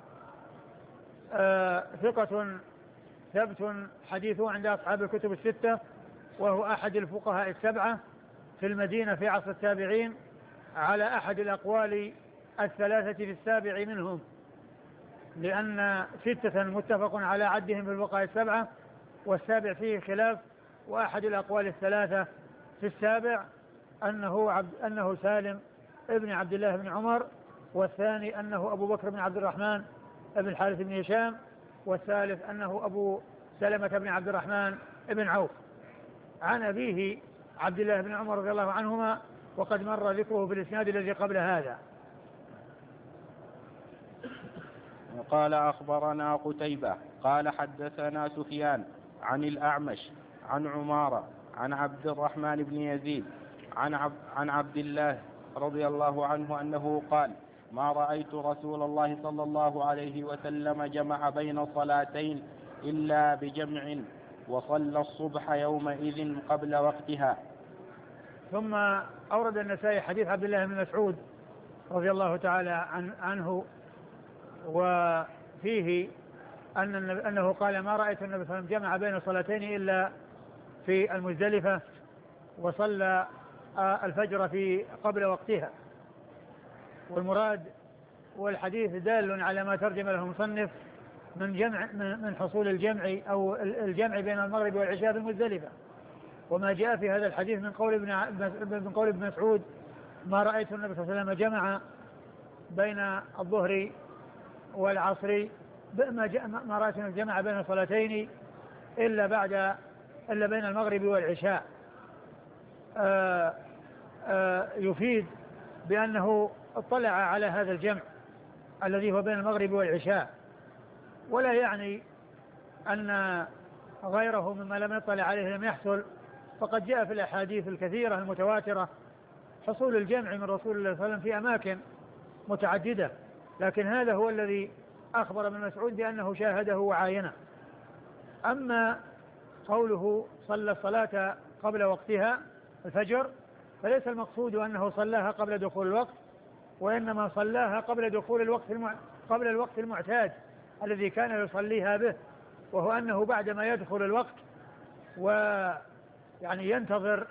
ثقة ثبت حديثه عند أصحاب الكتب الستة، وهو أحد الفقهاء السبعة في المدينة في عصر التابعين، على أحد الأقوال الثلاثة في السابع منهم، لأن 6 متفق على عدهم في الفقهاء السبعة، والسابع فيه خلاف، وأحد الأقوال الثلاثة في السابع أنه سالم ابن عبد الله بن عمر، والثاني أنه أبو بكر بن عبد الرحمن ابن الحارث بن هشام، والثالث أنه أبو سلمة بن عبد الرحمن بن عوف، عن أبيه عبد الله بن عمر رضي الله عنهما، وقد مر ذكره في الإسناد الذي قبل هذا. وقال أخبرنا قتيبة قال حدثنا سفيان عن الأعمش عن عمارة عن عبد الرحمن بن يزيد عن عبد الله رضي الله عنه أنه قال: ما رأيت رسول الله صلى الله عليه وسلم جمع بين صلاتين إلا بجمع، وصلى الصبح يومئذ قبل وقتها. ثم أورد النسائي حديث عبد الله بن مسعود رضي الله تعالى عنه، وفيه أنه قال: ما رأيت النبي صلى الله عليه وسلم جمع بين صلاتين إلا في المزدلفة، وصلى الفجر في قبل وقتها. والمراد والحديث دال على ما ترجم له المصنف من حصول الجمع أو الجمع بين المغرب والعشاء في المزدلفة، وما جاء في هذا الحديث من قول ابن مسعود: ما رأيت النبي صلى الله عليه وسلم جمع بين الظهر والعصر، ما رأيت النبي جمع بين صلاتين إلا بين المغرب والعشاء، يفيد بأنه اطلع على هذا الجمع الذي هو بين المغرب والعشاء، ولا يعني أن غيره مما لم يطلع عليه لم يحصل، فقد جاء في الأحاديث الكثيرة المتواترة حصول الجمع من رسول الله صلى الله عليه وسلم في أماكن متعددة، لكن هذا هو الذي أخبر ابن مسعود بأنه شاهده وعاينه. أما قوله صلى الصلاة قبل وقتها الفجر، فليس المقصود أنه صلاها قبل دخول الوقت، وإنما صلاها قبل الوقت المعتاد الذي كان يصليها به، وهو أنه بعدما يدخل الوقت ويعني ينتظر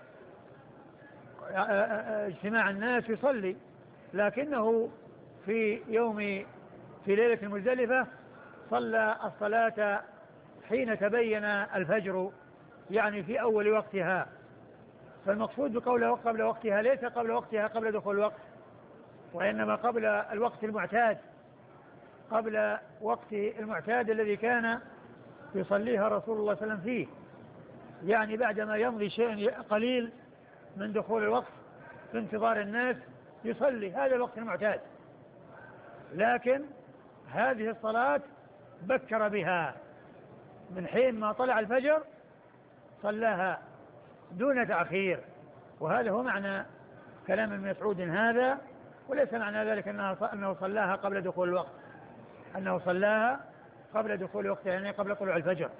اجتماع الناس يصلي، لكنه في ليلة المزدلفة صلى الصلاة حين تبين الفجر، يعني في أول وقتها. فالمقصود بقوله قبل وقتها ليس قبل وقتها قبل دخول الوقت، وإنما قبل الوقت المعتاد، قبل وقت المعتاد الذي كان يصليها رسول الله صلى الله عليه وسلم فيه، يعني بعدما يمضي شيء قليل من دخول الوقت في انتظار الناس يصلي، هذا الوقت المعتاد. لكن هذه الصلاة بكر بها من حين ما طلع الفجر صلاها دون تأخير. وهذا هو معنى كلام ابن مسعود هذا، وليس معنى ذلك أنه صلاها قبل دخول الوقت، أنه صلاها قبل دخول الوقت يعني قبل طلوع الفجر.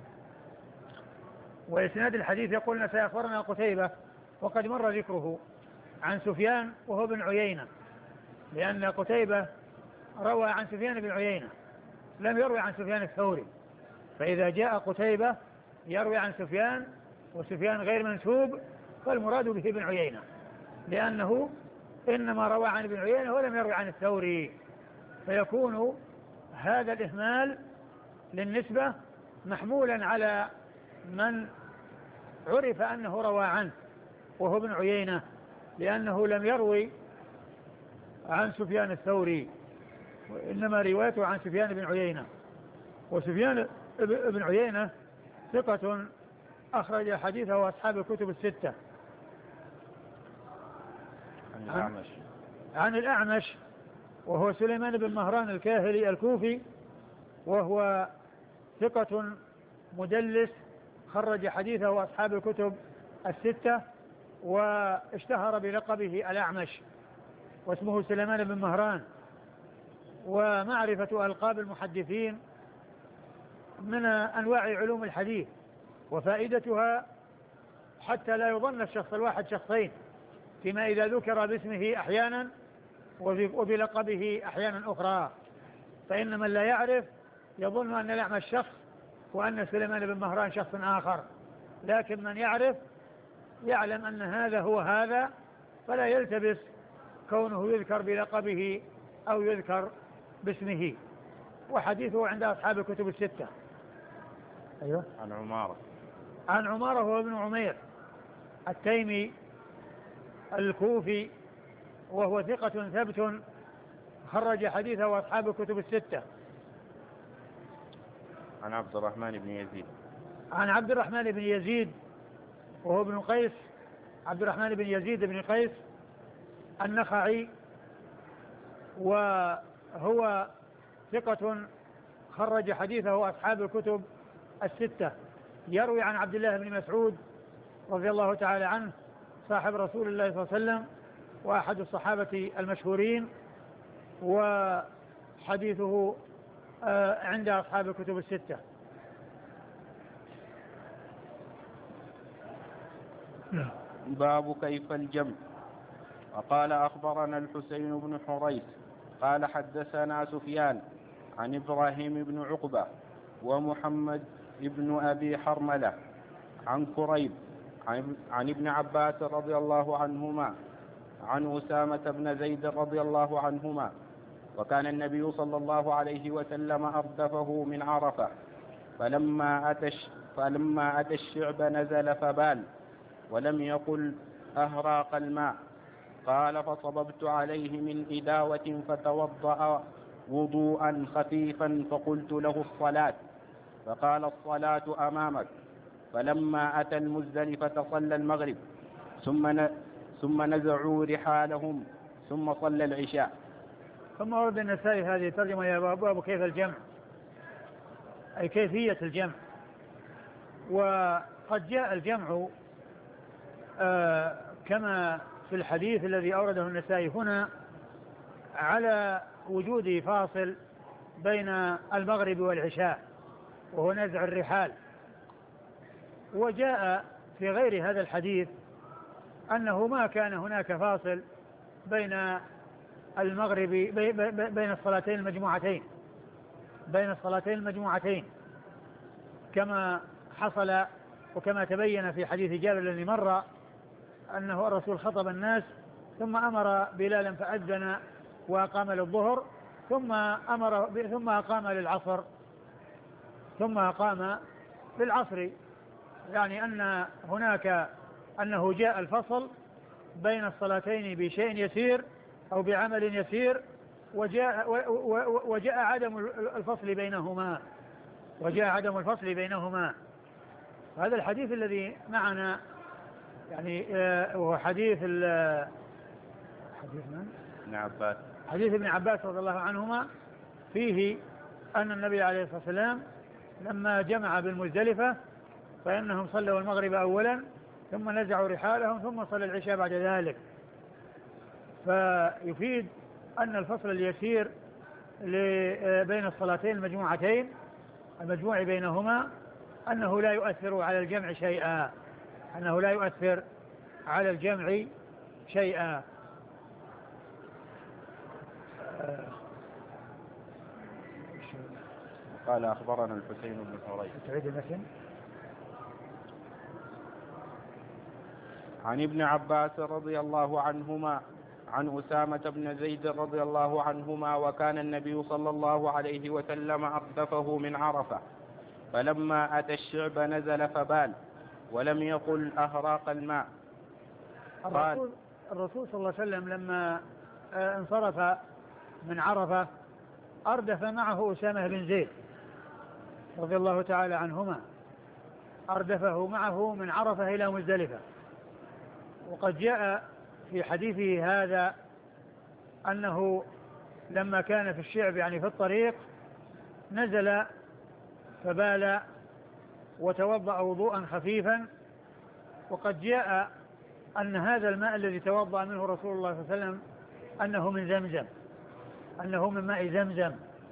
وإسناد الحديث يقول سيخبرنا قتيبة وقد مر ذكره عن سفيان وهو ابن عيينة، لأن قتيبة روى عن سفيان بن عيينة لم يروي عن سفيان الثوري، فإذا جاء قتيبة يروي عن سفيان وسفيان غير منسوب فالمراد به ابن عيينة، لأنه إنما روى عن ابن عيينة ولم يروي عن الثوري، فيكون هذا الإهمال للنسبة محمولا على من عرف أنه روى عنه وهو ابن عيينة، لأنه لم يروي عن سفيان الثوري وإنما روايته عن سفيان بن عيينة. وسفيان بن عيينة ثقة أخرج حديثه أصحاب الكتب الستة. عن الأعمش وهو سليمان بن مهران الكاهلي الكوفي، وهو ثقة مدلس خرج حديثه أصحاب الكتب الستة، واشتهر بلقبه الأعمش، واسمه سليمان بن مهران. ومعرفة ألقاب المحدثين من أنواع علوم الحديث، وفائدتها حتى لا يظن الشخص الواحد شخصين، فيما إذا ذكر باسمه أحيانا وبلقبه أحيانا أخرى، فإن من لا يعرف يظن أن الأعمش شخص وأن سليمان بن مهران شخص آخر، لكن من يعرف يعلم أن هذا هو هذا، فلا يلتبس كونه يذكر بلقبه أو يذكر باسمه. وحديثه عند أصحاب الكتب الستة. أيوة. عن عمارة هو ابن عمير التيمي الكوفي، وهو ثقة ثبت خرج حديثه أصحاب الكتب الستة. عن عبد الرحمن بن يزيد. عن عبد الرحمن بن يزيد وهو ابن قيس، عبد الرحمن بن يزيد بن قيس النخعي، وهو ثقة خرج حديثه أصحاب الكتب الستة. يروي عن عبد الله بن مسعود رضي الله تعالى عنه صاحب رسول الله صلى الله عليه وسلم وأحد الصحابة المشهورين، وحديثه عند أصحاب الكتب الستة. باب كيف الجمع. وقال أخبرنا الحسين بن حريث قال حدثنا سفيان عن إبراهيم بن عقبة ومحمد بن أبي حرملة عن كريب عن ابن عباس رضي الله عنهما عن أسامة بن زيد رضي الله عنهما. وكان النبي صلى الله عليه وسلم أردفه من عرفة، فلما أتى الشعب نزل فبال، ولم يقل أهراق الماء، قال فصببت عليه من إداوة فتوضأ وضوءا خفيفا، فقلت له الصلاة، فقال الصلاة أمامك. فلما أتى المزدلفة صلى المغرب ثم نزعوا رحالهم ثم صلى العشاء. ثم ورد النسائي هذه ترجمة يا باب كيف الجمع، أي كيفية الجمع. وقد جاء الجمع كما في الحديث الذي أورده النسائي هنا على وجود فاصل بين المغرب والعشاء وهو نزع الرحال. وجاء في غير هذا الحديث أنه ما كان هناك فاصل بين المغرب بين الصلاتين المجموعتين كما حصل وكما تبين في حديث جابر الذي مر أنه الرسول خطب الناس ثم أمر بلالا فأذن وأقام للظهر ثم أقام للعصر، يعني أن هناك أنه جاء الفصل بين الصلاتين بشيء يسير أو بعمل يسير، وجاء عدم الفصل بينهما. هذا الحديث الذي معنا يعني هو حديث ابن عباس رضي الله عنهما، فيه أن النبي عليه الصلاة والسلام لما جمع بالمزدلفة فإنهم صلوا المغرب أولا ثم نزعوا رحالهم ثم صلى العشاء بعد ذلك. فيفيد أن الفصل اليسير بين الصلاتين المجموعتين المجموع بينهما أنه لا يؤثر على الجمع شيئا، أنه لا يؤثر على الجمع شيئا. قال أخبرنا الحسين بن حريث. تعيد المتن. عن ابن عباس رضي الله عنهما عن أسامة بن زيد رضي الله عنهما وكان النبي صلى الله عليه وسلم أردفه من عرفة فلما أتى الشعب نزل فبال ولم يقل أهراق الماء. الرسول صلى الله عليه وسلم لما انصرف من عرفة أردف معه أسامة بن زيد رضي الله تعالى عنهما، أردفه معه من عرفة إلى مزدلفة. وقد جاء في حديثه هذا أنه لما كان في الشعب يعني في الطريق نزل فبال وتوضأ وضوءا خفيفا. وقد جاء أن هذا الماء الذي توضأ منه رسول الله صلى الله عليه وسلم أنه من زمزم، أنه من ماء زمزم.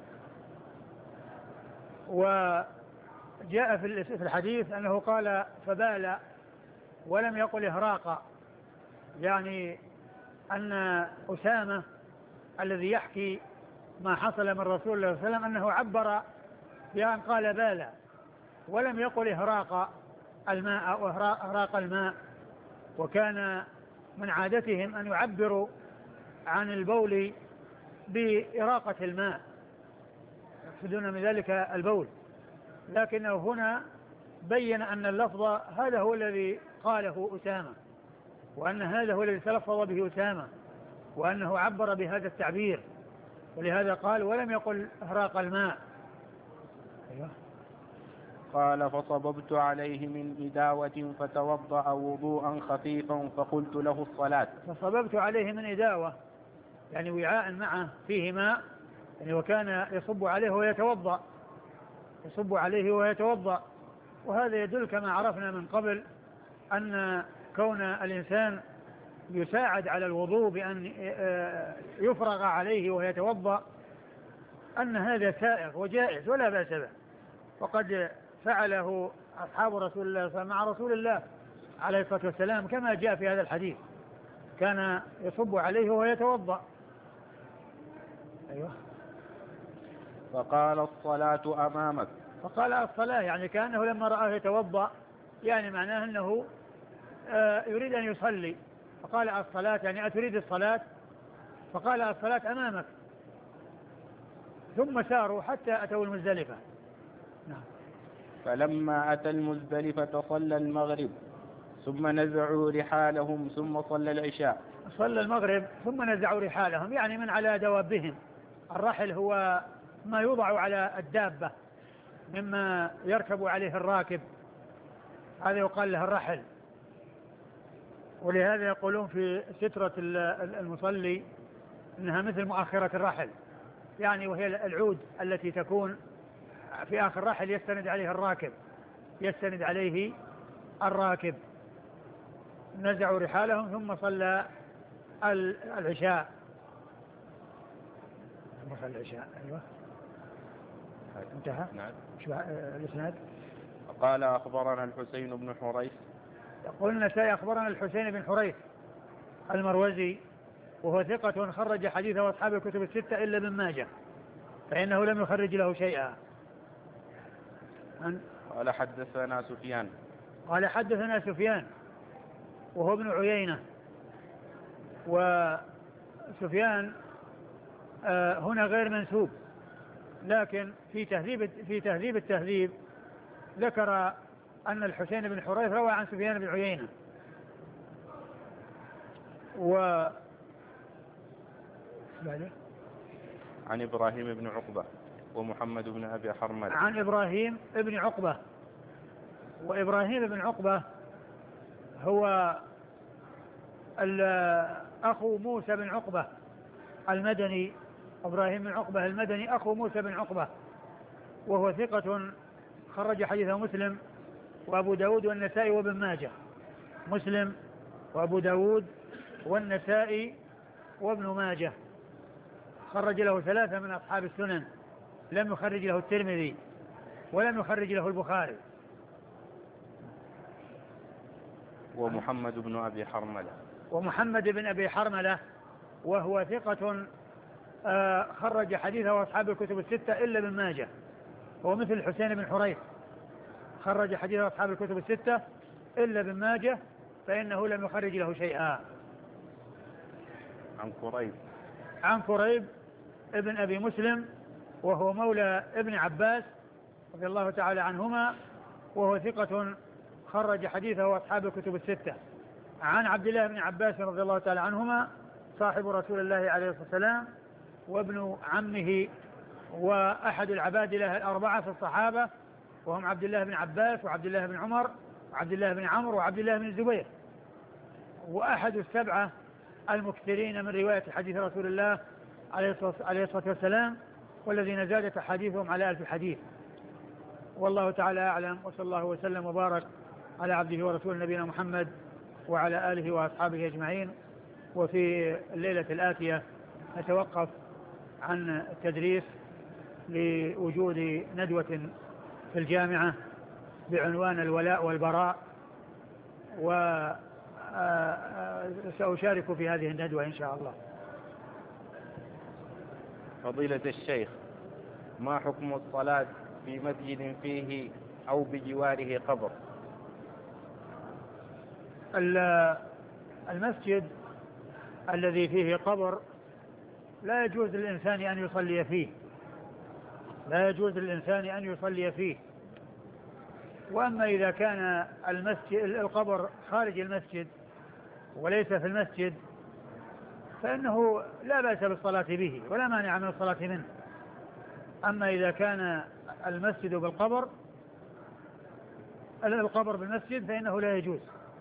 وجاء في الحديث أنه قال فبال ولم يقل إهراق، يعني أن أسامة الذي يحكي ما حصل من رسول الله صلى الله عليه وسلم أنه عبر بأن قال بالا ولم يقل إهراق الماء أو إهراق الماء. وكان من عادتهم أن يعبروا عن البول بإراقة الماء، يقصدون من ذلك البول، لكنه هنا بين أن اللفظ هذا هو الذي قاله أسامة، وأن هذا هو الذي تلفظ به أسامة، وأنه عبر بهذا التعبير، ولهذا قال ولم يقل إهراق الماء. أيوه. قال فصببت عليه من إداوة فتوضأ وضوءا خفيفا فقلت له الصلاة. فصببت عليه من إداوة يعني وعاء معه فيه ماء، يعني وكان يصب عليه ويتوضأ، يصب عليه ويتوضأ. وهذا يدل كما عرفنا من قبل أن كون الإنسان يساعد على الوضوء بأن يفرغ عليه ويتوضأ أن هذا سائغ وجائز ولا بأس به، وقد فعله أصحاب رسول الله صلى الله عليه وسلم مع رسول الله عليه الصلاة والسلام كما جاء في هذا الحديث، كان يصب عليه ويتوضأ. أيوه. فقال الصلاة أمامك. فقال الصلاة يعني كأنه لما رآه يتوضأ يعني معناه أنه يريد أن يصلي، فقال الصلاة يعني أتريد الصلاة؟ فقال الصلاة أمامك. ثم ساروا حتى أتوا المزدلفة. نعم. فلما أتى المزدلفة صلى المغرب ثم نزعوا رحالهم ثم صلى العشاء. صلى المغرب ثم نزعوا رحالهم يعني من على دوابهم. الرحل هو ما يوضع على الدابة مما يركب عليه الراكب، هذا يقال له الرحل. ولهذا يقولون في سترة المصلي إنها مثل مؤخرة الرحل، يعني وهي العود التي تكون في آخر الرحل يستند عليه الراكب، يستند عليه الراكب. نزعوا رحالهم ثم صلى العشاء. ثم صلى العشاء. أيوة. انتهى. نعم. الإسناد. قال أخبرنا الحسين بن حريث. يقول النسائي أخبرنا الحسين بن حريث المروزي وهو ثقة خرج حديثه أصحاب الكتب الستة إلا ابن ماجه فإنه لم يخرج له شيئا. قال حدثنا سفيان. قال حدثنا سفيان وهو ابن عيينة. وسفيان هنا غير منسوب، لكن في تهذيب التهذيب ذكر أن الحسين بن حريث روى عن سفيان بن عيينة. عن إبراهيم بن عقبة ومحمد بن أبي حرمل. عن إبراهيم بن عقبة، وإبراهيم بن عقبة هو أخو موسى بن عقبة المدني. إبراهيم بن عقبة المدني أخو موسى بن عقبة، وهو ثقة خرج حديثه مسلم وأبو داود والنسائي وابن ماجه. مسلم وأبو داود والنسائي وابن ماجه. خرج له 3 من أصحاب السنن، لم يخرج له الترمذي ولم يخرج له البخاري. ومحمد بن أبي حرملة. ومحمد بن أبي حرملة وهو ثقة خرج حديثه أصحاب الكتب الستة إلا ابن ماجه، هو مثل الحسين بن حريث، خرج حديثه أصحاب الكتب الستة إلا ابن ماجه فإنه لم يخرج له شيئا. عن كريب ابن أبي مسلم وهو مولى ابن عباس رضي الله تعالى عنهما، وهو ثقة خرج حديثه أصحاب الكتب الستة. عن عبد الله بن عباس رضي الله تعالى عنهما صاحب رسول الله عليه الصلاة والسلام وابن عمه وأحد العبادلة الأربعة في الصحابة، وهم عبد الله بن عباس وعبد الله بن عمر وعبد الله بن عمرو وعبد الله بن الزبير، وأحد السبعة المكثرين من رواية حديث رسول الله عليه الصلاة والسلام، والذين زادت حديثهم على 1000 حديث. والله تعالى أعلم، وصلى الله وسلم وبارك على عبده ورسول نبينا محمد وعلى آله وأصحابه أجمعين. وفي الليلة الآتية نتوقف عن التدريس لوجود ندوة في الجامعة بعنوان الولاء والبراء، وسأشارك في هذه الندوة إن شاء الله. فضيلة الشيخ، ما حكم الصلاة في مسجد فيه أو بجواره قبر؟ المسجد الذي فيه قبر لا يجوز للإنسان أن يصلي فيه، لا يجوز للإنسان أن يصلي فيه. وأما إذا كان القبر خارج المسجد وليس في المسجد فإنه لا بأس بالصلاة به ولا مانع من الصلاة منه. أما إذا كان المسجد بالقبر، القبر بالمسجد، فإنه لا يجوز.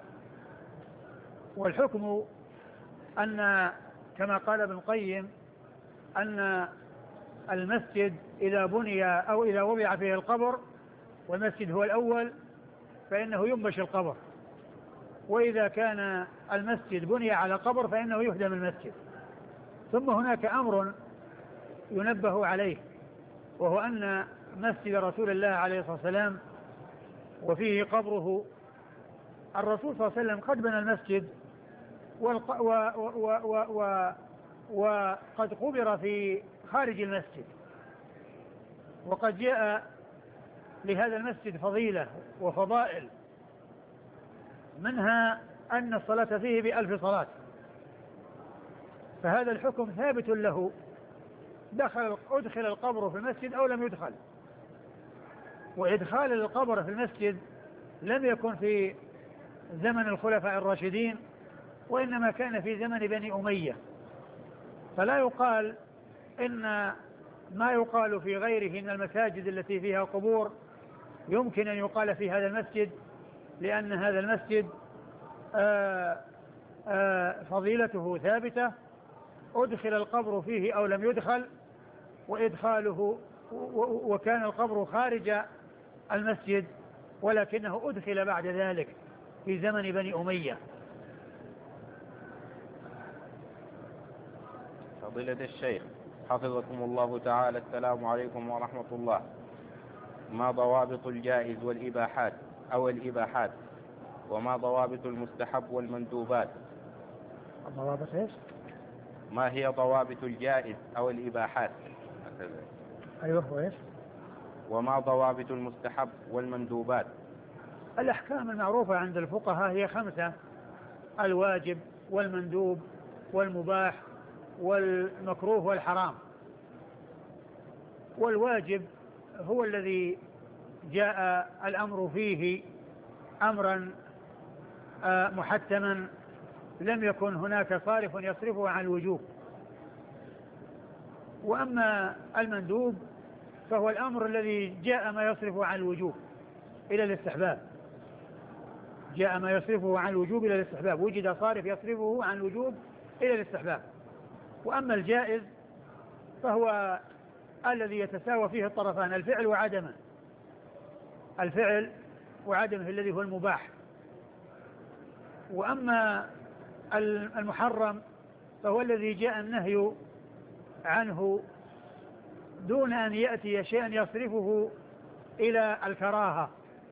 والحكم أن كما قال ابن القيم أن المسجد إذا بني أو إذا وضع فيه القبر والمسجد هو الأول فإنه ينبش القبر، وإذا كان المسجد بني على قبر فإنه يهدم المسجد. ثم هناك أمر ينبه عليه، وهو أن مسجد رسول الله عليه الصلاة والسلام وفيه قبره، الرسول صلى الله عليه وسلم قد بنى المسجد وقد قبر في خارج المسجد، وقد جاء لهذا المسجد فضيلة وفضائل، منها أن الصلاة فيه ب1000 صلاة. فهذا الحكم ثابت له، أدخل القبر في المسجد أو لم يدخل. وإدخال القبر في المسجد لم يكن في زمن الخلفاء الراشدين، وإنما كان في زمن بني أمية. فلا يقال إن ما يقال في غيره من المساجد التي فيها قبور يمكن أن يقال في هذا المسجد، لأن هذا المسجد فضيلته ثابتة، أدخل القبر فيه أو لم يدخل، وإدخاله وكان القبر خارج المسجد ولكنه أدخل بعد ذلك في زمن بني أمية. فضيلة الشيخ حفظكم الله تعالى، السلام عليكم ورحمة الله. ما ضوابط الجائز والإباحات أو الإباحات، وما ضوابط المستحب والمندوبات؟ ضوابط إيش؟ ما هي ضوابط الجائز أو الإباحات؟ أيوه إيش؟ وما ضوابط المستحب والمندوبات؟ الأحكام المعروفة عند الفقهاء هي 5: الواجب والمندوب والمباح والمكروه والحرام. والواجب هو الذي جاء الأمر فيه أمرا محتما لم يكن هناك صارف يصرفه عن الوجوب. وأما المندوب فهو الأمر الذي جاء ما يصرفه عن الوجوب إلى الاستحباب، جاء ما يصرفه عن الوجوب إلى الاستحباب، وجد صارف يصرفه عن الوجوب إلى الاستحباب. وأما الجائز فهو الذي يتساوى فيه الطرفان، الفعل وعدمه، الفعل وعدمه الذي هو المباح. وأما المحرم فهو الذي جاء النهي عنه دون أن يأتي شيئا يصرفه إلى الكراهة.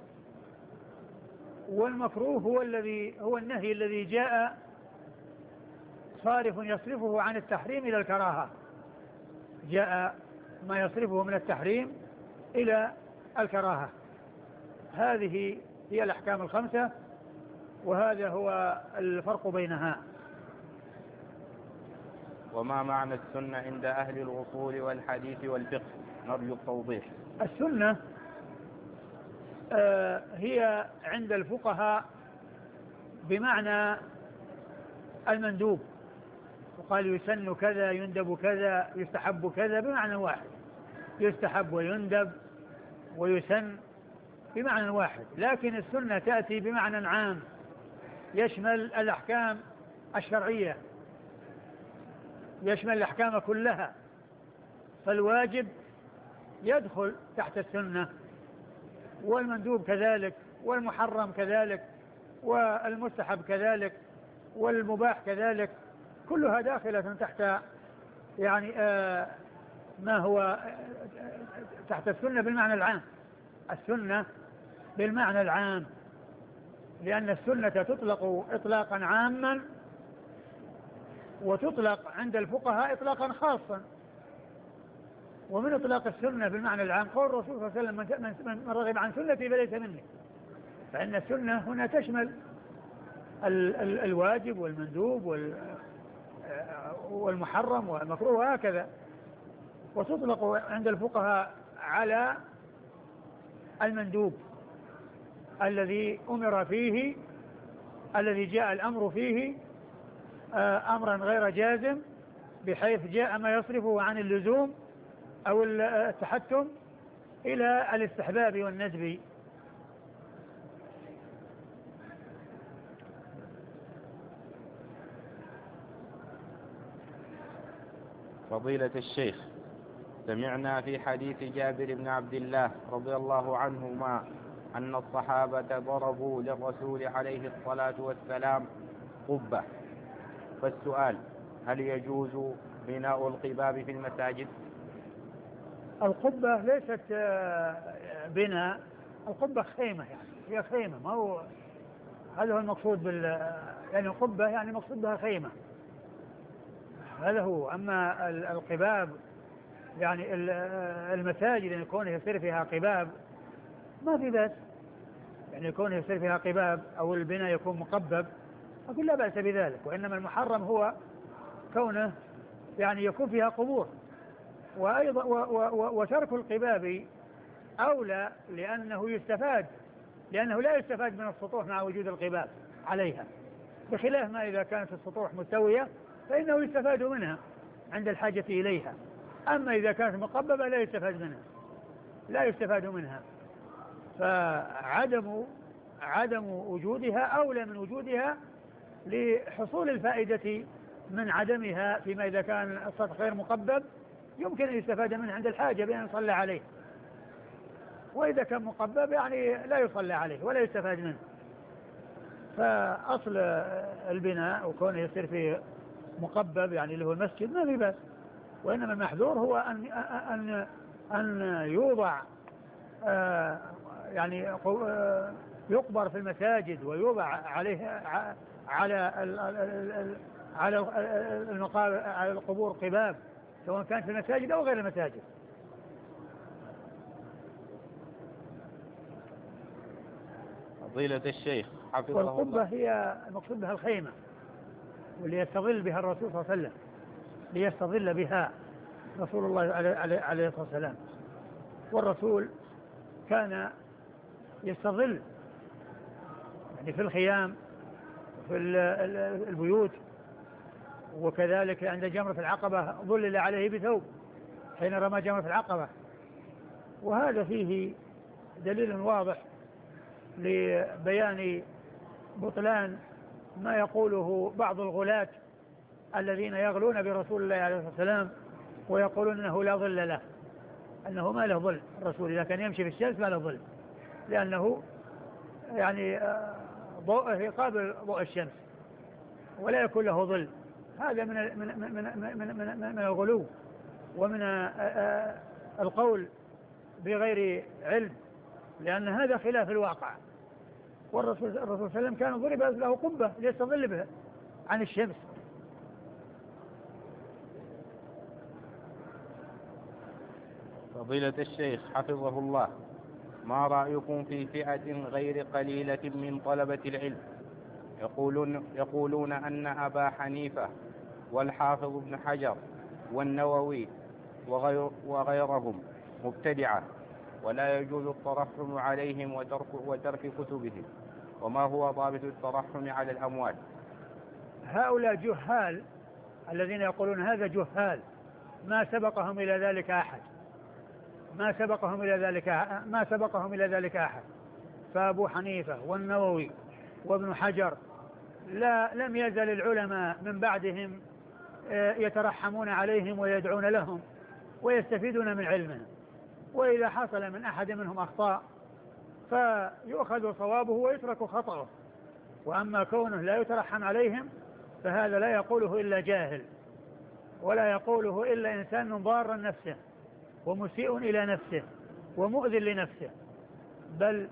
والمكروه هو النهي الذي جاء صارف يصرفه عن التحريم إلى الكراهة، جاء ما يصرفه من التحريم إلى الكراهة. هذه هي الأحكام الخمسة، وهذا هو الفرق بينها. وما معنى السنة عند أهل الأصول والحديث والفقه؟ نرجو التوضيح. السنة هي عند الفقهاء بمعنى المندوب، وقال يسن كذا يندب كذا يستحب كذا بمعنى واحد، يستحب ويندب ويسن بمعنى واحد. لكن السنة تأتي بمعنى عام يشمل الأحكام الشرعية، يشمل الأحكام كلها، فالواجب يدخل تحت السنة، والمندوب كذلك، والمحرم كذلك، والمستحب كذلك، والمباح كذلك، كلها داخلة تحت يعني ما هو تحت السنة بالمعنى العام. السنة بالمعنى العام، لأن السنة تطلق إطلاقا عاما، وتطلق عند الفقهاء إطلاقا خاصا. ومن إطلاق السنة بالمعنى العام قول الرسول صلى الله عليه وسلم من رغب عن سنتي فليس مني. فإن السنة هنا تشمل الواجب والمندوب والمحرم والمكروه وهكذا. وتطلق عند الفقهاء على المندوب الذي أمر فيه، الذي جاء الأمر فيه أمرا غير جازم، بحيث جاء ما يصرفه عن اللزوم أو التحتم إلى الاستحباب والندب. فضيلة الشيخ، سمعنا في حديث جابر بن عبد الله رضي الله عنهما أن الصحابة ضربوا للرسول عليه الصلاة والسلام قبة، فالسؤال: هل يجوز بناء القباب في المساجد؟ القبة ليست بناء، القبة خيمة، يعني هي خيمة، ما هو هذا هو المقصود يعني القبة يعني مقصود بها خيمة، هذا هو. أما القباب يعني المساجد أن يكون يصير فيها قباب ما في بأس، يعني يكون يصير فيها قباب أو البناء يكون مقبب، أقول لا بأس بذلك. وإنما المحرم هو كونه يعني يكون فيها قبور. وأيضا وترك القباب أولى، لأنه لا يستفاد من السطوح مع وجود القباب عليها، بخلاف ما إذا كانت السطوح مستوية فإنه يستفاد منها عند الحاجة إليها. أما إذا كانت مقببة لا يستفاد منها، فعدم وجودها أولى من وجودها لحصول الفائدة من عدمها، فيما إذا كان السطح غير مقبب يمكن أن يستفاد منه عند الحاجة بأن يصلى عليه، وإذا كان مقبب يعني لا يصلى عليه ولا يستفاد منه. فأصل البناء وكونه يصير فيه مقبب يعني اللي هو المسجد ما في بأس، وإنما المحذور هو أن يوضع يعني يقبر في المساجد ويوضع عليه على القبور قباب، سواء كانت في المساجد أو غير المساجد. فضيلة الشيخ حفظه الله. والقبة هي المقصود بها الخيمة، واللي يستظل بها الرسول صلى الله عليه وسلم، ليستظل بها رسول الله عليه الصلاة والسلام. والرسول كان يستظل يعني في الخيام وفي البيوت، وكذلك عند جمرة العقبة ظلل عليه بثوب حين رمى جمرة العقبة. وهذا فيه دليل واضح لبيان بطلان ما يقوله بعض الغلاة الذين يغلون برسول الله عليه الصلاة والسلام ويقولون أنه لا ظل له، أنه ما له ظل. الرسول إذا كان يمشي في الشمس ما له ظل، لأنه يعني ضوءه يقابل ضوء الشمس ولا يكون له ظل. هذا من الغلو ومن القول بغير علم، لأن هذا خلاف الواقع. والرسول صلى الله عليه وسلم كان ضرب له قبة ليستظل بها عن الشمس. فضيلة الشيخ حفظه الله، ما رأيكم في فئة غير قليلة من طلبة العلم يقولون أن أبا حنيفة والحافظ ابن حجر والنووي وغيرهم مبتدعة ولا يجوز الترحم عليهم وترك كتبهم، وما هو ضابط الترحم على الأموات؟ هؤلاء جهال، الذين يقولون هذا جهال، ما سبقهم إلى ذلك أحد. فأبو حنيفة والنووي وابن حجر لم يزل العلماء من بعدهم يترحمون عليهم ويدعون لهم ويستفيدون من علمهم، وإذا حصل من أحد منهم أخطاء فيؤخذ صوابه ويترك خطأه. وأما كونه لا يترحم عليهم فهذا لا يقوله إلا جاهل، ولا يقوله إلا إنسان ضار نفسه ومسيء إلى نفسه ومؤذن لنفسه. بل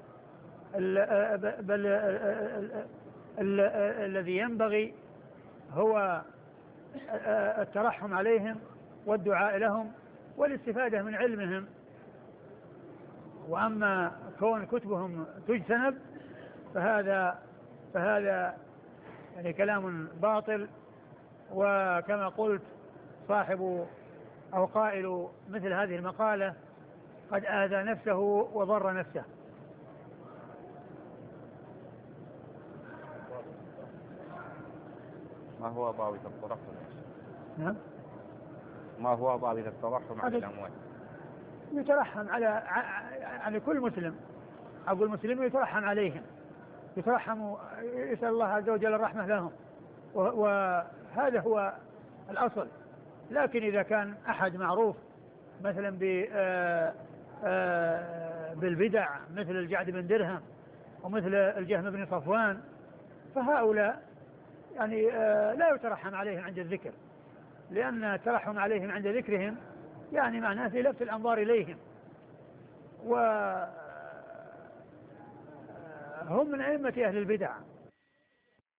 الذي ينبغي هو الترحم عليهم والدعاء لهم والاستفادة من علمهم. وأما كون كتبهم تجتنب فهذا يعني كلام باطل. وكما قلت صاحب أو قائل مثل هذه المقالة قد آذى نفسه وضر نفسه. ما هو ضابط الترحم؟ نعم، ما هو ضابط الترحم على الأموات؟ يترحم على كل مسلم، أقول المسلمين يترحم عليهم، يسأل الله عز وجل الرحمة لهم، وهذا هو الأصل. لكن إذا كان أحد معروف مثلا بالبدع مثل الجعد بن درهم ومثل الجهم بن صفوان فهؤلاء يعني لا يترحم عليهم عند الذكر، لأن الترحم عليهم عند ذكرهم يعني معناه في لفت الأنظار إليهم، وهم من أئمة أهل البدع